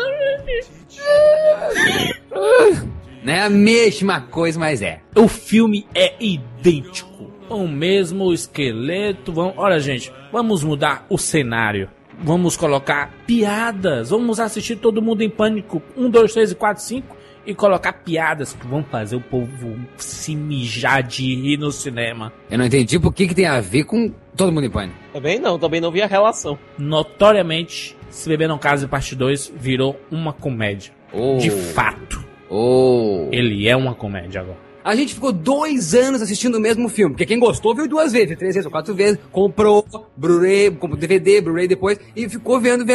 Não é a mesma coisa, mas é. O filme é idêntico. O mesmo esqueleto. Olha, gente, vamos mudar o cenário. Vamos colocar piadas. Vamos assistir Todo Mundo em Pânico 1, 2, 3 e 4, 5 e colocar piadas que vão fazer o povo se mijar de rir no cinema. Eu não entendi por que tem a ver com Todo Mundo em Pânico. Também não vi a relação. Notoriamente, Se Beber Não Case Parte 2 virou uma comédia. De fato. Ele é uma comédia agora. A gente ficou 2 anos assistindo o mesmo filme, porque quem gostou viu 2 vezes, 3 vezes ou 4 vezes, comprou Blu-ray, comprou DVD, Blu-ray depois, e ficou vendo.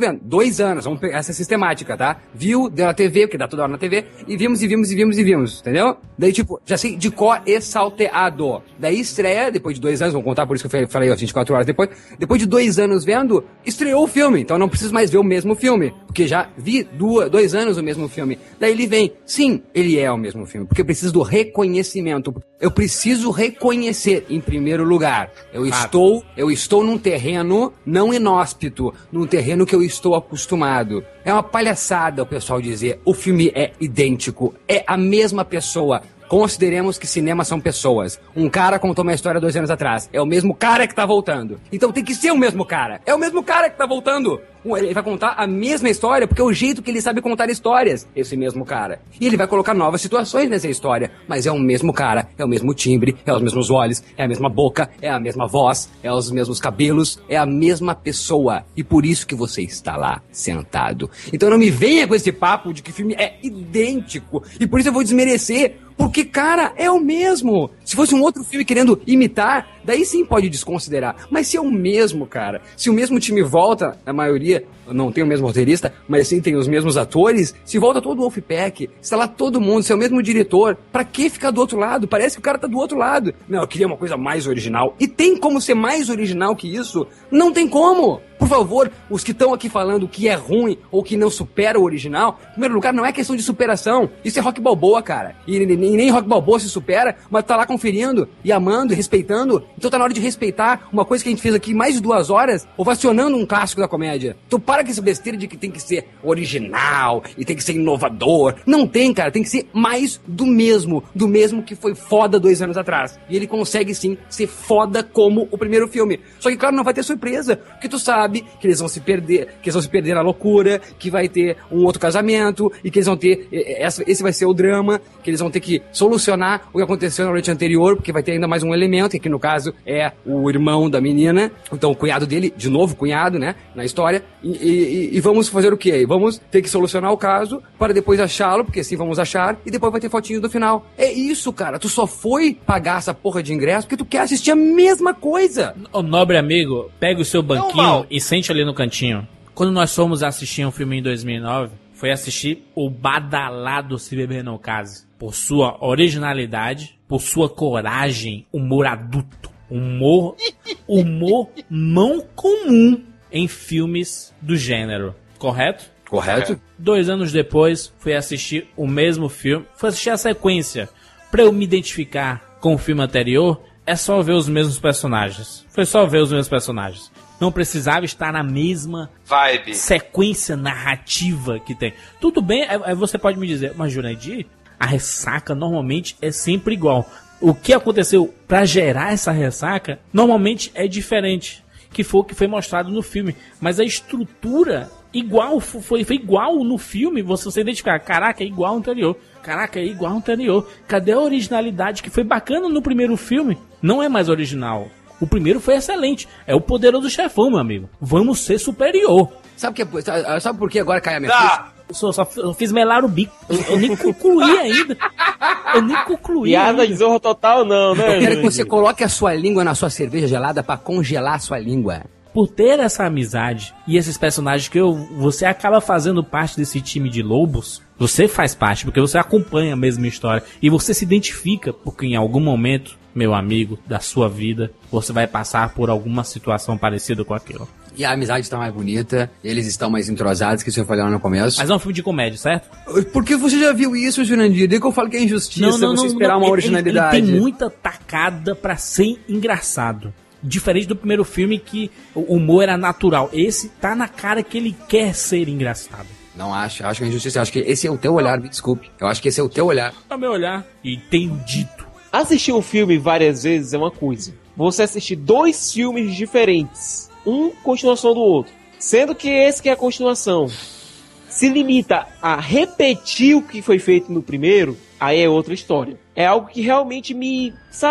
2 anos, vamos pegar essa sistemática, tá? Viu, deu na TV, porque dá toda hora na TV, e vimos, entendeu? Daí, tipo, já sei de cor e salteado. Daí estreia, depois de 2 anos, vamos contar por isso que eu falei, 24 horas depois de 2 anos vendo, estreou o filme, então não preciso mais ver o mesmo filme, porque já vi 2 anos o mesmo filme. Daí ele vem, sim, ele é o mesmo filme, porque eu preciso do reconhecimento. Eu preciso reconhecer, em primeiro lugar. Eu estou num terreno não inóspito, num terreno que eu estou acostumado. É uma palhaçada o pessoal dizer, o filme é idêntico, é a mesma pessoa. Consideremos que cinema são pessoas. Um cara contou uma história 2 anos atrás. É o mesmo cara que tá voltando. Então tem que ser o mesmo cara. É o mesmo cara que tá voltando. Ele vai contar a mesma história porque é o jeito que ele sabe contar histórias. Esse mesmo cara. E ele vai colocar novas situações nessa história. Mas é o mesmo cara. É o mesmo timbre. É os mesmos olhos. É a mesma boca. É a mesma voz. É os mesmos cabelos. É a mesma pessoa. E por isso que você está lá, sentado. Então não me venha com esse papo de que o filme é idêntico. E por isso eu vou desmerecer. Porque, cara, é o mesmo. Se fosse um outro filme querendo imitar, daí sim pode desconsiderar. Mas se é o mesmo, cara, se o mesmo time volta, a maioria não tem o mesmo roteirista, mas sim tem os mesmos atores, se volta todo o Wolfpack, está lá todo mundo, se é o mesmo diretor, pra que ficar do outro lado? Parece que o cara tá do outro lado. Não, eu queria uma coisa mais original. E tem como ser mais original que isso? Não tem como. Por favor, os que estão aqui falando que é ruim ou que não supera o original, em primeiro lugar, não é questão de superação. Isso é Rock Balboa, cara. E nem Rock Balboa se supera, mas tá lá conferindo e amando e respeitando. Então tá na hora de respeitar uma coisa que a gente fez aqui mais de 2 horas, ovacionando um clássico da comédia. Então para com essa besteira de que tem que ser original e tem que ser inovador. Não tem, cara. Tem que ser mais do mesmo que foi foda 2 anos atrás. E ele consegue sim ser foda como o primeiro filme. Só que, claro, não vai ter surpresa, porque tu sabe que eles vão se perder na loucura, que vai ter um outro casamento e que eles vão ter, esse vai ser o drama, que eles vão ter que solucionar o que aconteceu na noite anterior, porque vai ter ainda mais um elemento, que aqui no caso é o irmão da menina, então o cunhado dele, de novo cunhado, né, na história, e vamos fazer o quê? Vamos ter que solucionar o caso para depois achá-lo, porque assim vamos achar, e depois vai ter fotinho do final. É isso, cara, tu só foi pagar essa porra de ingresso porque tu quer assistir a mesma coisa. Ô, nobre amigo, pega o seu banquinho e sente ali no cantinho. Quando nós fomos assistir um filme em 2009, foi assistir o badalado Se Beber Não Case. Por sua originalidade, por sua coragem, humor adulto, humor não comum em filmes do gênero. Correto? Correto. 2 anos depois, fui assistir o mesmo filme, fui assistir a sequência. Pra eu me identificar com o filme anterior, é só ver os mesmos personagens. Foi só ver os mesmos personagens. não precisava estar na mesma vibe, sequência narrativa que tem. Tudo bem, aí você pode me dizer, mas Jurandir, a ressaca normalmente é sempre igual. O que aconteceu pra gerar essa ressaca normalmente é diferente, que foi o que foi mostrado no filme, mas a estrutura igual, foi igual no filme, você identificar, caraca, é igual ao anterior. Caraca, é igual ao anterior. Cadê a originalidade que foi bacana no primeiro filme? Não é mais original. O primeiro foi excelente. É o Poderoso Chefão, meu amigo. Vamos ser superior. Sabe por que agora cai a minha ficha? Eu fiz melar o bico. Eu nem concluí ainda. Piada de Zorro Total não, né? Eu quero que você coloque a sua língua na sua cerveja gelada pra congelar a sua língua. Por ter essa amizade e esses personagens que você acaba fazendo parte desse time de lobos, você faz parte, porque você acompanha a mesma história e você se identifica, porque em algum momento, meu amigo, da sua vida, você vai passar por alguma situação parecida com aquilo. E a amizade está mais bonita, eles estão mais entrosados, que o senhor falou lá no começo. Mas é um filme de comédia, certo? Porque você já viu isso, Jurandir? Daí que eu falo que é injustiça você esperar uma originalidade. Ele tem muita tacada pra ser engraçado. Diferente do primeiro filme, que o humor era natural. Esse tá na cara que ele quer ser engraçado. Não acho que é injustiça. Acho que esse é o teu olhar, me desculpe. Eu acho que esse é o teu olhar. É o meu olhar. E tenho dito. Assistir um filme várias vezes é uma coisa. Você assistir 2 filmes diferentes, um continuação do outro, sendo que esse que é a continuação se limita a repetir o que foi feito no primeiro, aí é outra história. É algo que realmente me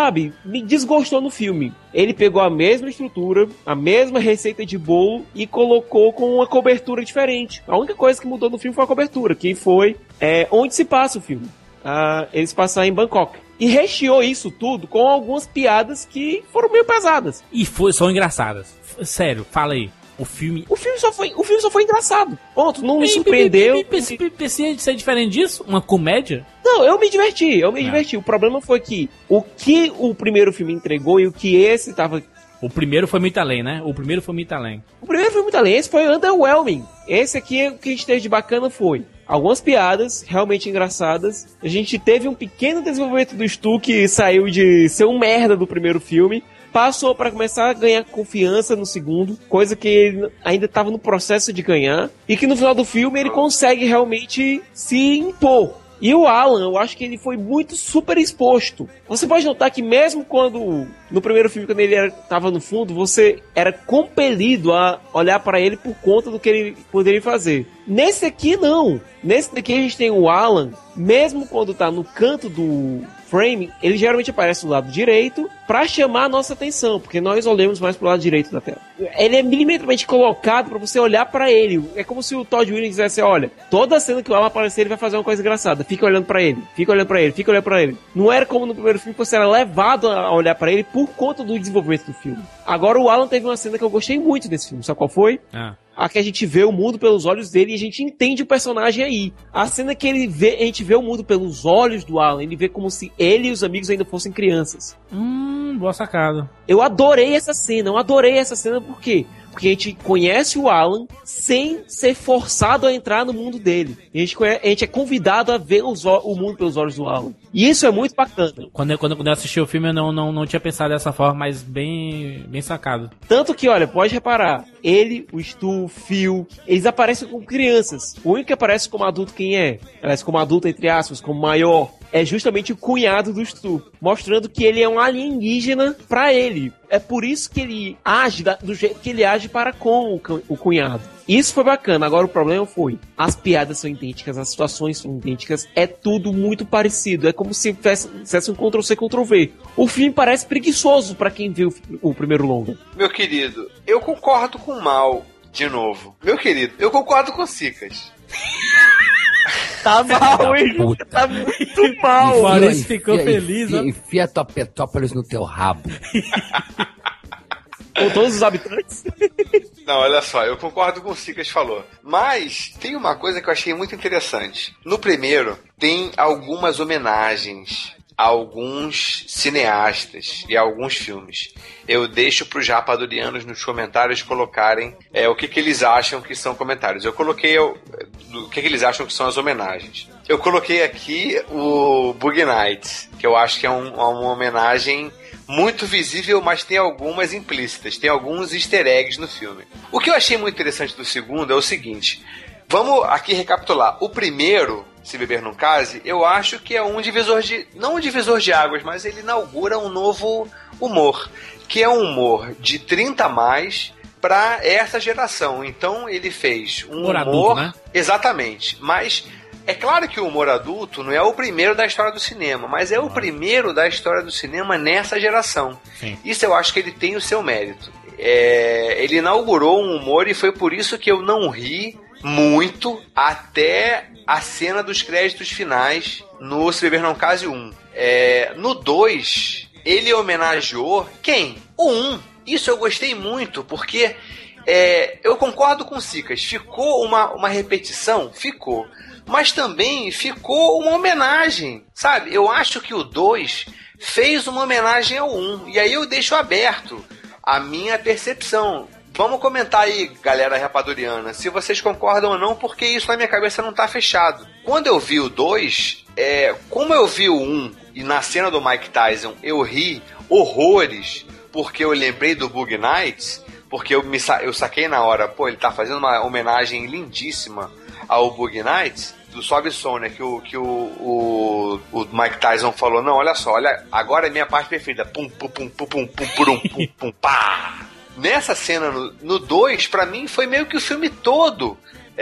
desgostou no filme. Ele pegou a mesma estrutura, a mesma receita de bolo e colocou com uma cobertura diferente. A única coisa que mudou no filme foi a cobertura, que foi onde se passa o filme. Eles passaram em Bangkok. E recheou isso tudo com algumas piadas que foram meio pesadas. E são engraçadas. Sério, fala aí. O filme só foi engraçado. Ponto, não me surpreendeu. Precisa ser diferente disso? Uma comédia? Não, eu me diverti. O problema foi que o que o primeiro filme entregou e o que esse tava... O primeiro foi muito além, né? O primeiro foi muito além. Esse foi underwhelming. Esse aqui, o que a gente teve de bacana foi algumas piadas realmente engraçadas. A gente teve um pequeno desenvolvimento do Stu, que saiu de ser um merda do primeiro filme, passou para começar a ganhar confiança no segundo, coisa que ele ainda estava no processo de ganhar, e que no final do filme ele consegue realmente se impor. E o Alan, eu acho que ele foi muito super exposto. Você pode notar que mesmo quando, no primeiro filme, quando ele estava no fundo, você era compelido a olhar para ele por conta do que ele poderia fazer. Nesse aqui, não. Nesse daqui a gente tem o Alan, mesmo quando tá no canto do frame, ele geralmente aparece do lado direito para chamar a nossa atenção, porque nós olhamos mais pro lado direito da tela. Ele é milimetricamente colocado para você olhar para ele. É como se o Todd Williams dissesse, olha, toda cena que o Alan aparecer, ele vai fazer uma coisa engraçada. Fica olhando para ele, fica olhando para ele, fica olhando para ele. Não era como no primeiro filme, você era levado a olhar para ele por conta do desenvolvimento do filme. Agora o Alan teve uma cena que eu gostei muito desse filme. Sabe qual foi? A que a gente vê o mundo pelos olhos dele e a gente entende o personagem aí. A cena que ele vê, a gente vê o mundo pelos olhos do Alan, ele vê como se ele e os amigos ainda fossem crianças. Boa sacada. Eu adorei essa cena por quê? Porque a gente conhece o Alan sem ser forçado a entrar no mundo dele. A gente é convidado a ver o mundo pelos olhos do Alan. E isso é muito bacana. Quando eu assisti o filme, eu não tinha pensado dessa forma, mas bem sacado. Tanto que, olha, pode reparar, ele, o Stu, o Phil, eles aparecem como crianças. O único que aparece como adulto quem é? Aparece como adulto, entre aspas, como maior. É justamente o cunhado do Stu, mostrando que ele é um alienígena pra ele. É por isso que ele age do jeito que ele age para com o cunhado. Isso foi bacana. Agora o problema foi, as piadas são idênticas, as situações são idênticas, é tudo muito parecido. É como se fizesse um Ctrl-C, Ctrl-V. O filme parece preguiçoso pra quem viu o primeiro longa. Meu querido, eu concordo com o Mal, de novo. Meu querido, eu concordo com o Cicas. Tá mal, hein? Tá muito mal. O Maurício ficou feliz, ó. Enfia tua Petrópolis no teu rabo. Com todos os habitantes? Não, olha só, eu concordo com o Cicas falou. Mas tem uma coisa que eu achei muito interessante. No primeiro, tem algumas homenagens a alguns cineastas e a alguns filmes. Eu deixo para os rapadurianos nos comentários colocarem o que eles acham que são comentários. Eu coloquei o que eles acham que são as homenagens. Eu coloquei aqui o Bug Nights, que eu acho que é uma homenagem muito visível, mas tem algumas implícitas, tem alguns easter eggs no filme. O que eu achei muito interessante do segundo é o seguinte, vamos aqui recapitular. O primeiro, Se Beber Não Case, eu acho que é um divisor de... não um divisor de águas, mas ele inaugura um novo humor, que é um humor de 30 a mais para essa geração. Então ele fez um humor adulto, né? Exatamente, mas é claro que o humor adulto não é o primeiro da história do cinema, mas é o primeiro da história do cinema nessa geração. Sim. Isso eu acho que ele tem o seu mérito. Ele inaugurou um humor e foi por isso que eu não ri muito até a cena dos créditos finais no Se Beber Não Case 1. No 2, ele homenageou quem? O 1. Isso eu gostei muito, porque eu concordo com o Cicas. Ficou uma repetição? Ficou. Mas também ficou uma homenagem, sabe? Eu acho que o 2 fez uma homenagem ao 1. E aí eu deixo aberto a minha percepção. Vamos comentar aí, galera rapaduriana, se vocês concordam ou não, porque isso na minha cabeça não tá fechado. Quando eu vi o 2, como eu vi o 1 e na cena do Mike Tyson eu ri horrores, porque eu lembrei do Boogie Nights, porque eu saquei na hora, pô, ele tá fazendo uma homenagem lindíssima ao Boogie Nights, do Sobe Som, né, que o Mike Tyson falou, não, olha só, agora é minha parte preferida, pum, pum, pum, pum, pum, pum, pum, pum, pum, pá. Nessa cena, no 2, pra mim, foi meio que o filme todo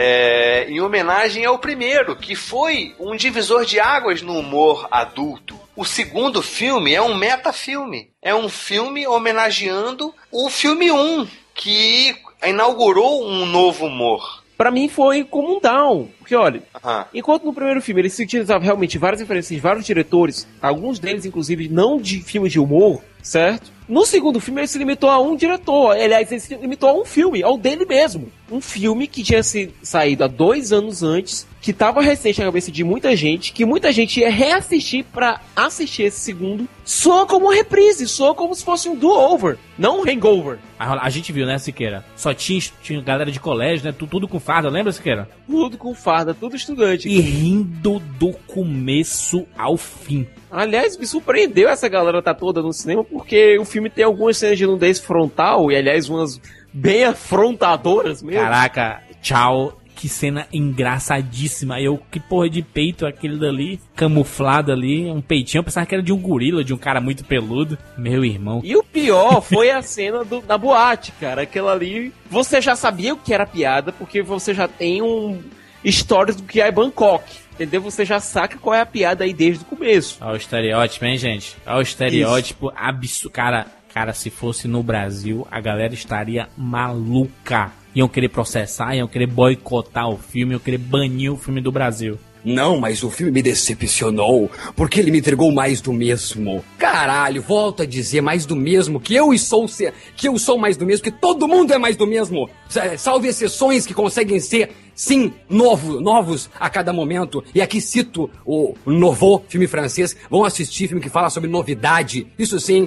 em homenagem ao primeiro, que foi um divisor de águas no humor adulto. O segundo filme é um metafilme. É um filme homenageando o filme 1, que inaugurou um novo humor. Pra mim foi como um down. Porque, olha, enquanto no primeiro filme ele se utilizava realmente várias referências de vários diretores, alguns deles, inclusive, não de filmes de humor, certo? No segundo filme ele se limitou a um diretor. Aliás, ele se limitou a um filme, ao dele mesmo. Um filme que tinha saído há 2 anos antes, que estava recente na cabeça de muita gente, que muita gente ia reassistir pra assistir esse segundo, só como uma reprise, só como se fosse um do-over, não um hangover. A gente viu, né, Siqueira? Só tinha galera de colégio, né? Tudo com farda, lembra, Siqueira? Tudo com farda, tudo estudante. E rindo do começo ao fim. Aliás, me surpreendeu essa galera tá toda no cinema, porque o filme tem algumas cenas de nudez frontal, e aliás, umas bem afrontadoras mesmo. Caraca, tchau, que cena engraçadíssima. Que porra de peito aquele dali, camuflado ali, um peitinho, eu pensava que era de um gorila, de um cara muito peludo. Meu irmão. E o pior foi a cena da boate, cara. Aquela ali, você já sabia o que era piada, porque você já tem histórias do que é Bangkok. Entendeu? Você já saca qual é a piada aí desde o começo. Olha o estereótipo, hein, gente? Olha o estereótipo absurdo. Cara, se fosse no Brasil, a galera estaria maluca. Iam querer processar, iam querer boicotar o filme, iam querer banir o filme do Brasil. Não, mas o filme me decepcionou, porque ele me entregou mais do mesmo. Caralho, volto a dizer mais do mesmo, que eu sou mais do mesmo, que todo mundo é mais do mesmo. Salve exceções que conseguem ser, sim, novos a cada momento. E aqui cito o Nouveau, filme francês. Vão assistir filme que fala sobre novidade. Isso sim,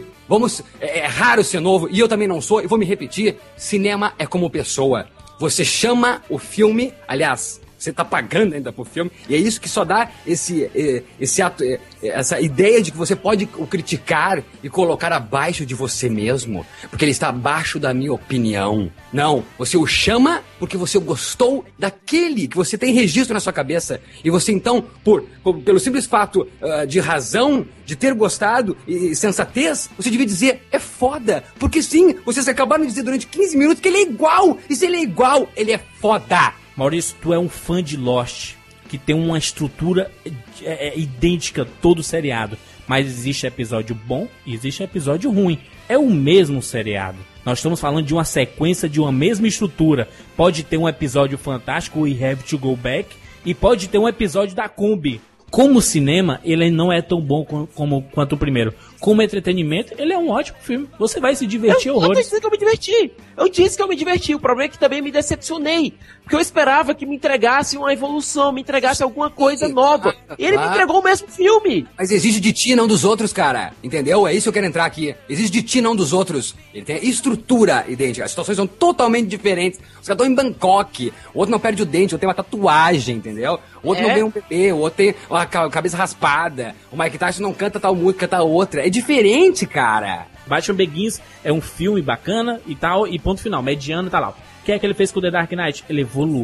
é raro ser novo, e eu também não sou, e vou me repetir, cinema é como pessoa. Você chama o filme, aliás... Você tá pagando ainda pro filme, e é isso que só dá essa ideia de que você pode o criticar e colocar abaixo de você mesmo, porque ele está abaixo da minha opinião. Não, você o chama porque você gostou daquele que você tem registro na sua cabeça, e você então, pelo simples fato de razão, de ter gostado e sensatez, você devia dizer, é foda, porque sim, vocês acabaram de dizer durante 15 minutos que ele é igual, e se ele é igual, ele é foda. Maurício, tu é um fã de Lost, que tem uma estrutura idêntica todo o seriado. Mas existe episódio bom e existe episódio ruim. É o mesmo seriado. Nós estamos falando de uma sequência de uma mesma estrutura. Pode ter um episódio fantástico, We Have to Go Back, e pode ter um episódio da Kombi. Como cinema, ele não é tão bom quanto o primeiro. Como entretenimento, ele é um ótimo filme. Você vai se divertir horrores. Eu disse que eu me diverti. Eu disse que eu me diverti. O problema é que também me decepcionei. Porque eu esperava que me entregasse uma evolução, me entregasse alguma coisa nova. E ele me entregou o mesmo filme. Mas exige de ti, não dos outros, cara. Entendeu? É isso que eu quero entrar aqui. Exige de ti, não dos outros. Ele tem a estrutura idêntica. As situações são totalmente diferentes. Os caras estão em Bangkok. O outro não perde o dente, o outro tem uma tatuagem, entendeu? O outro não ganha um bebê, o outro tem a cabeça raspada, o Mike Tyson não canta tal música, canta outra. É diferente, cara. Batman Begins é um filme bacana e tal, e ponto final, mediano e tal. O que é que ele fez com The Dark Knight? Ele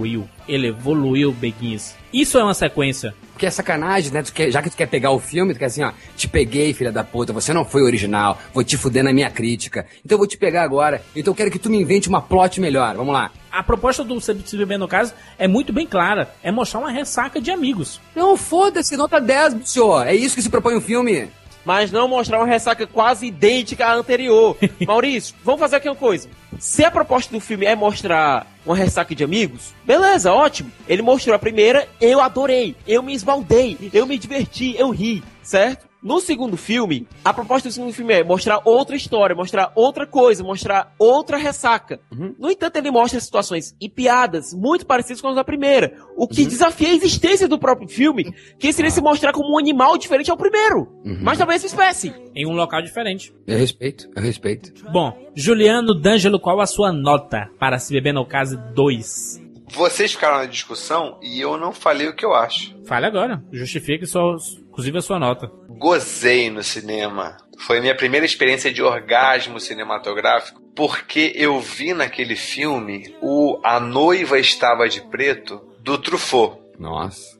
evoluiu Begins. Isso é uma sequência. Porque é sacanagem, né? Já que tu quer pegar o filme, tu quer assim, ó, te peguei, filha da puta, você não foi original, vou te fuder na minha crítica, então eu vou te pegar agora, então eu quero que tu me invente uma plot melhor, vamos lá. A proposta do Se Beber no Caso é muito bem clara, é mostrar uma ressaca de amigos. Não, foda-se, nota 10, senhor, é isso que se propõe o filme. Mas não mostrar uma ressaca quase idêntica à anterior. Maurício, vamos fazer aqui uma coisa. Se a proposta do filme é mostrar uma ressaca de amigos, beleza, ótimo. Ele mostrou a primeira, eu adorei, eu me esbaldei, eu me diverti, eu ri, certo? No segundo filme, a proposta do segundo filme é mostrar outra história, mostrar outra coisa, mostrar outra ressaca. No entanto, ele mostra situações e piadas muito parecidas com as da primeira, o que desafia a existência do próprio filme, que seria se mostrar como um animal diferente ao primeiro, mas da mesma espécie. Em um local diferente. Eu respeito. Bom, Juliano D'Angelo, qual a sua nota para Se Beber no Caso 2? Vocês ficaram na discussão e eu não falei o que eu acho. Fale agora, justifique inclusive a sua nota. Gozei no cinema. Foi minha primeira experiência de orgasmo cinematográfico, porque eu vi naquele filme A Noiva Estava de Preto, do Truffaut. Nossa.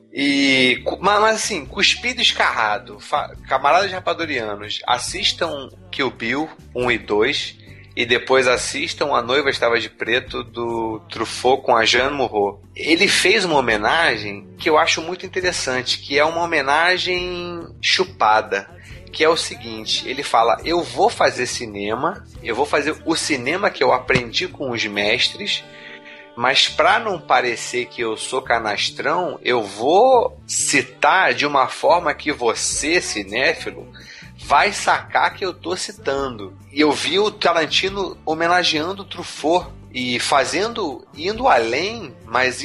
Mas assim, cuspido escarrado. Camaradas rapadurianos, assistam Kill Bill 1 e 2 e depois assistam A Noiva Estava de Preto, do Truffaut, com a Jeanne Moreau. Ele fez uma homenagem que eu acho muito interessante, que é uma homenagem chupada, que é o seguinte, ele fala, eu vou fazer cinema, eu vou fazer o cinema que eu aprendi com os mestres, mas para não parecer que eu sou canastrão, eu vou citar de uma forma que você, cinéfilo, vai sacar que eu tô citando. E eu vi o Tarantino homenageando o Truffaut e indo além, mas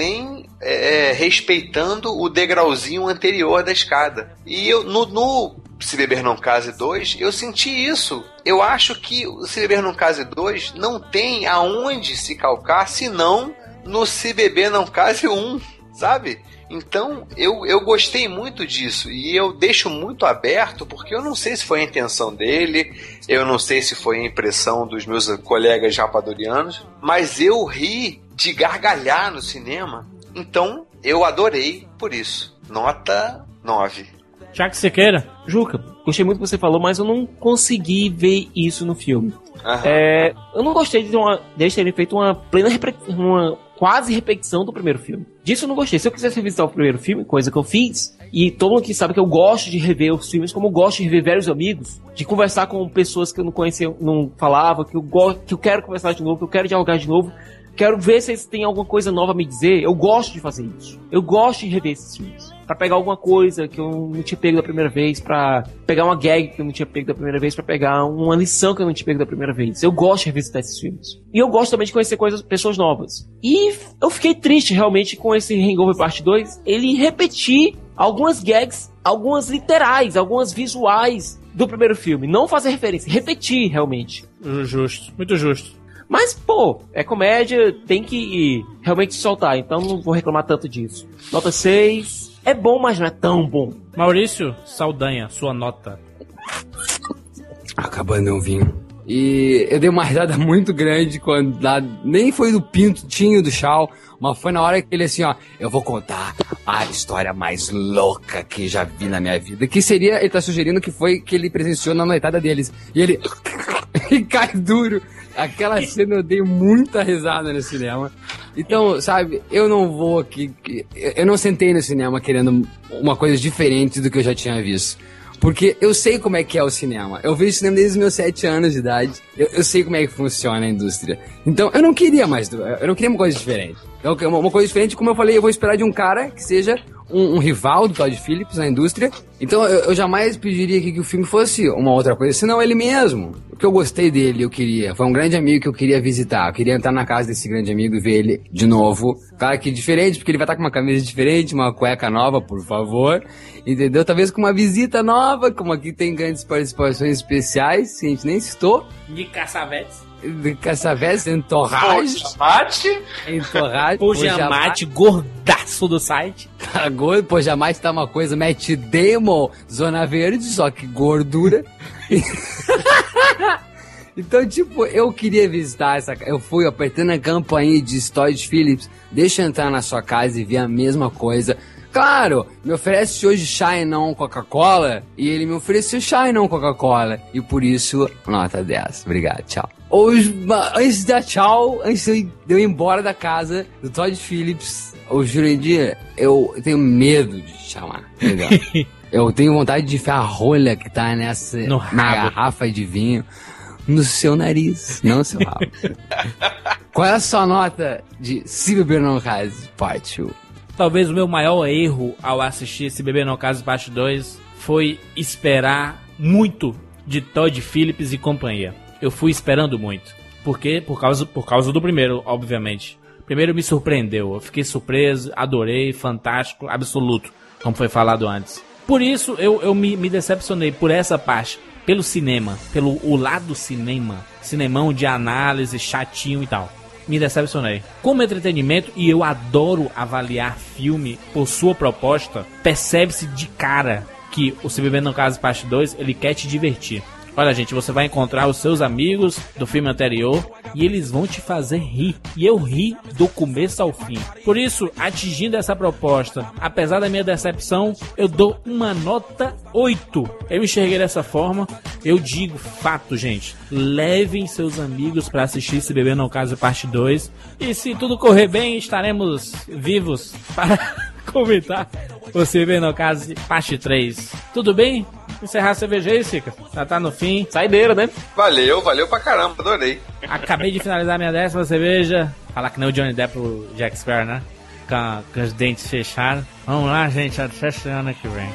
respeitando o degrauzinho anterior da escada. E eu, no Se Beber Não Case 2, eu senti isso. Eu acho que o Se Beber Não Case 2 não tem aonde se calcar, senão no Se Beber Não Case 1, sabe? Então, eu gostei muito disso e eu deixo muito aberto porque eu não sei se foi a intenção dele, eu não sei se foi a impressão dos meus colegas rapadurianos, mas eu ri de gargalhar no cinema, então eu adorei por isso. Nota 9. Tiago Sequeira. Juca, gostei muito do que você falou, mas eu não consegui ver isso no filme. Eu não gostei de terem feito uma quase repetição do primeiro filme. Disso eu não gostei. Se eu quisesse revisitar o primeiro filme, coisa que eu fiz, e todo mundo que sabe que eu gosto de rever os filmes, como eu gosto de rever velhos amigos, de conversar com pessoas que eu não conhecia, não falava, que eu quero conversar de novo, que eu quero dialogar de novo, quero ver se eles têm alguma coisa nova a me dizer. Eu gosto de fazer isso. Eu gosto de rever esses filmes. Pra pegar alguma coisa que eu não tinha pego da primeira vez, pra pegar uma gag que eu não tinha pego da primeira vez, pra pegar uma lição que eu não tinha pego da primeira vez. Eu gosto de revisitar esses filmes. E eu gosto também de conhecer pessoas novas. E eu fiquei triste realmente com esse Hangover Parte 2, ele repetir algumas gags, algumas literais, algumas visuais do primeiro filme. Não fazer referência, repetir realmente. Justo, muito justo. Mas, pô, é comédia, tem que realmente soltar, então não vou reclamar tanto disso. Nota 6, é bom, mas não é tão bom. Maurício Saldanha, sua nota. Acabando um vinho. E eu dei uma risada muito grande quando nem foi do Pintinho do Chau, mas foi na hora que ele assim, ó, eu vou contar a história mais louca que já vi na minha vida. Que seria, ele tá sugerindo que foi que ele presenciou na noitada deles. E ele e cai duro. Aquela cena eu dei muita risada no cinema. Então, sabe, eu não vou aqui. Eu não sentei no cinema querendo uma coisa diferente do que eu já tinha visto. Porque eu sei como é que é o cinema. Eu vejo cinema desde os meus 7 anos de idade. Eu sei como é que funciona a indústria. Então, eu não queria uma coisa diferente. Uma coisa diferente, como eu falei, eu vou esperar de um cara que seja um rival do Todd Phillips na indústria. Então, eu jamais pediria que o filme fosse uma outra coisa, senão ele mesmo. O que eu gostei dele, eu queria. Foi um grande amigo que eu queria visitar. Eu queria entrar na casa desse grande amigo e ver ele de novo. Claro que diferente, porque ele vai estar com uma camisa diferente, uma cueca nova, por favor. Entendeu? Talvez com uma visita nova, como aqui tem grandes participações especiais, que a gente nem citou. De Caçavetes. de Cassavetes, entorragem. Pojamate, gordaço do site. Tá gordo, Pojamate tá uma coisa, Matt Damon, Zona Verde, só que gordura. Então, tipo, eu queria visitar essa... Eu fui apertando a campainha de Todd Phillips, deixa eu entrar na sua casa e ver a mesma coisa. Claro, me oferece hoje chá e não Coca-Cola, e ele me ofereceu chá e não Coca-Cola, e por isso, nota 10. Obrigado, tchau. Hoje, antes de dar tchau, antes de eu ir embora da casa do Todd Phillips, ô Jurandir, eu tenho medo de te chamar. Legal. Eu tenho vontade de enfiar a rolha que tá na garrafa de vinho no seu nariz, não no seu rabo. Qual é a sua nota de Se Beber Não Case, parte 1? Talvez o meu maior erro ao assistir Se Beber Não Case, parte 2 foi esperar muito de Todd Phillips e companhia. Eu fui esperando muito. Por quê? Por causa do primeiro, obviamente. Primeiro me surpreendeu. Eu fiquei surpreso, adorei, fantástico, absoluto, como foi falado antes. Por isso eu me decepcionei por essa parte. Pelo cinema, o lado cinemão de análise, chatinho e tal. Me decepcionei. Como entretenimento, e eu adoro avaliar filme por sua proposta, percebe-se de cara que o Se Beber Não Case Parte 2, ele quer te divertir. Olha, gente, você vai encontrar os seus amigos do filme anterior e eles vão te fazer rir. E eu ri do começo ao fim. Por isso, atingindo essa proposta, apesar da minha decepção, eu dou uma nota 8. Eu enxerguei dessa forma. Eu digo fato, gente. Levem seus amigos para assistir Se Beber Não Case Parte 2. E se tudo correr bem, estaremos vivos para comentar o Se Beber Não Case Parte 3. Tudo bem? Encerrar a cerveja aí, Sica. Já tá no fim. Saideira, né? Valeu pra caramba, adorei. Acabei de finalizar minha 10ª cerveja. Falar que nem o Johnny Depp pro Jack Sparrow, né? Com os dentes fechados. Vamos lá, gente. Até esse ano que vem.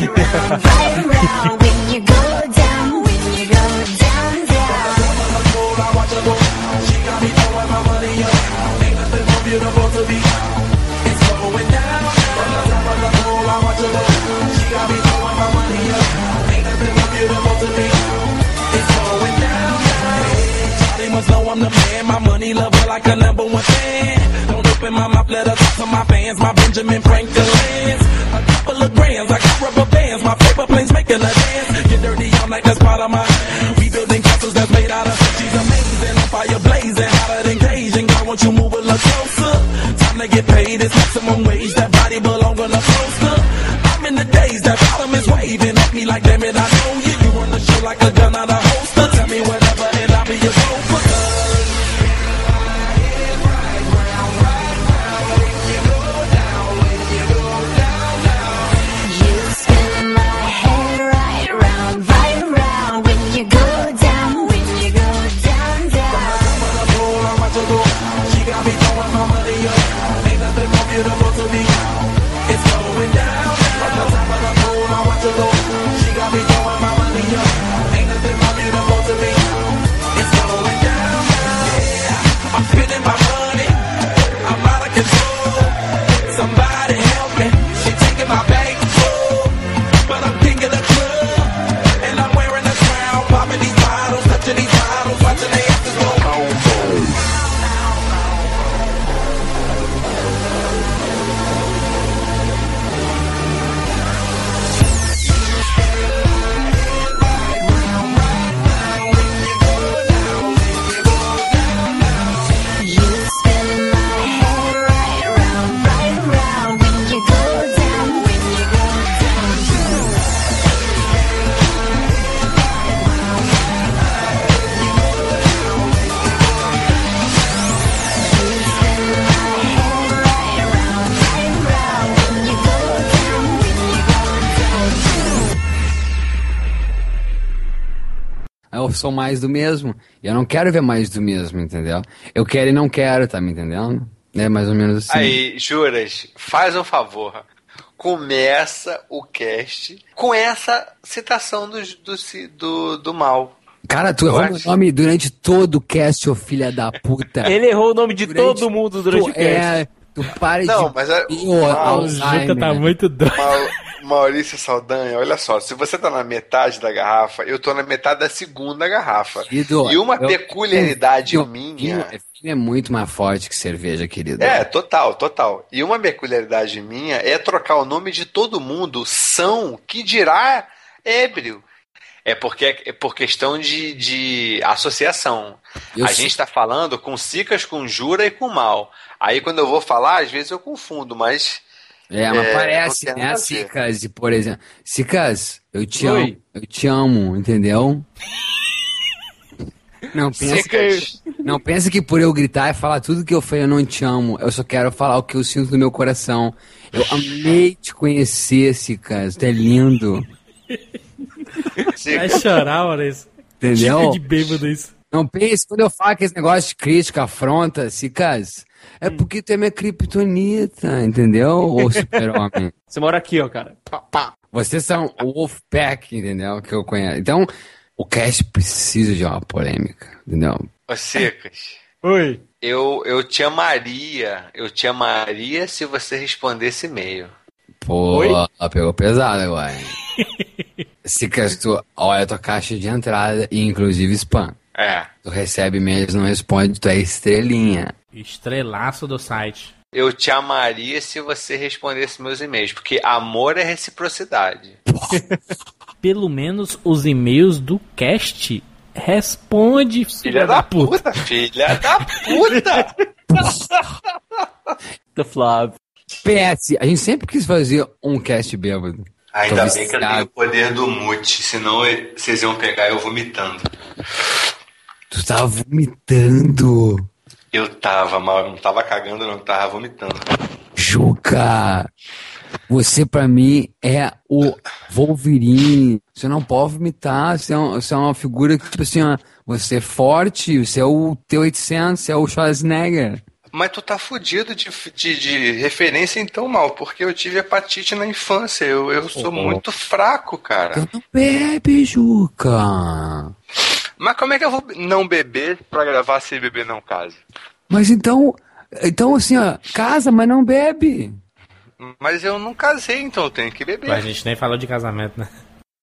I'm the man, my money lover like a #1 fan. Don't open my mouth, let her talk to my fans. My Benjamin Franklin's a couple of grands, I got rubber bands. My paper planes making a dance. Get dirty, I'm like that's part of my. We building castles that's made out of. She's amazing, on fire blazing, hotter than Cajun. Girl, won't you move a little closer? Time to get paid, it's maximum wage. That body belong on a poster. I'm in the days, that bottom is waving at me like damn it, I know you. You run the show like a gun out of holster. Tell me whatever and I'll be your gopher. Beautiful to me, it's going down. From the top of the pool, I watch her go. She got me throwing my money up. Ain't nothing more beautiful to me. It's going down. Yeah, I'm spending my money. I'm out of control. Somebody help me. She taking my bank full, but I'm king of the club, and I'm wearing a crown. Popping these bottles, touching these bottles, watching they asses go home. Eu sou mais do mesmo. E eu não quero ver mais do mesmo, entendeu? Eu quero e não quero, tá me entendendo? É mais ou menos assim. Aí, Juras, faz um favor. Começa o cast com essa citação do mal. Cara, tu errou meu nome durante todo o cast, ô filha da puta. Ele errou o nome de todo mundo durante o cast. Tu para não, de... mas é... O Juca tá muito doido. Maurício Saldanha, olha só, se você tá na metade da garrafa, eu tô na metade da segunda garrafa. Querido, e uma peculiaridade minha... Vinho é muito mais forte que cerveja, querido. Total. E uma peculiaridade minha é trocar o nome de todo mundo, que dirá ébrio. É por questão de associação. A gente tá falando com Cicas, com Jura e com Mal. Aí quando eu vou falar, às vezes eu confundo, mas... mas parece, né, Cicas, por exemplo. Cicas, eu te amo, entendeu? Não pensa que por eu gritar e falar tudo que eu falei, eu não te amo. Eu só quero falar o que eu sinto no meu coração. Eu amei te conhecer, Cicas. Tu é lindo. Vai chorar, Maurício. Entendeu? Fica de bêbado isso. Não pense, quando eu falo que esse negócio de crítica, afronta, Cicas, é porque tu é minha criptonita, entendeu? Ô super-homem. Você mora aqui, ó, cara. Vocês são o Wolfpack, entendeu? Que eu conheço. Então, o cast precisa de uma polêmica, entendeu? Ô, Cicas. Oi. Eu te amaria se você respondesse e-mail. Pô, pegou pesado agora. Cicas, tu olha a tua caixa de entrada e inclusive spam. Tu recebe e-mails, não responde, tu é estrelinha. Estrelaço do site. Eu te amaria se você respondesse meus e-mails, porque amor é reciprocidade. Pelo menos os e-mails do cast responde, filha da puta. Filha da puta! The Flávio. PS, a gente sempre quis fazer um cast bêbado. Ainda bem que eu tenho o poder do mute, senão vocês iam pegar eu vomitando. Tu tava vomitando? Eu tava, mas não tava cagando não, tava vomitando. Juca, você pra mim é o Wolverine. Você não pode vomitar, você é uma figura que, tipo assim, ó, você é forte, você é o T-800, você é o Schwarzenegger. Mas tu tá fudido de referência então, Mal, porque eu tive hepatite na infância, eu sou muito fraco, cara. Eu não bebe, Juca. Mas como é que eu vou não beber pra gravar se beber não casa? Mas então assim, ó, casa, mas não bebe. Mas eu não casei, então eu tenho que beber. A gente nem falou de casamento, né?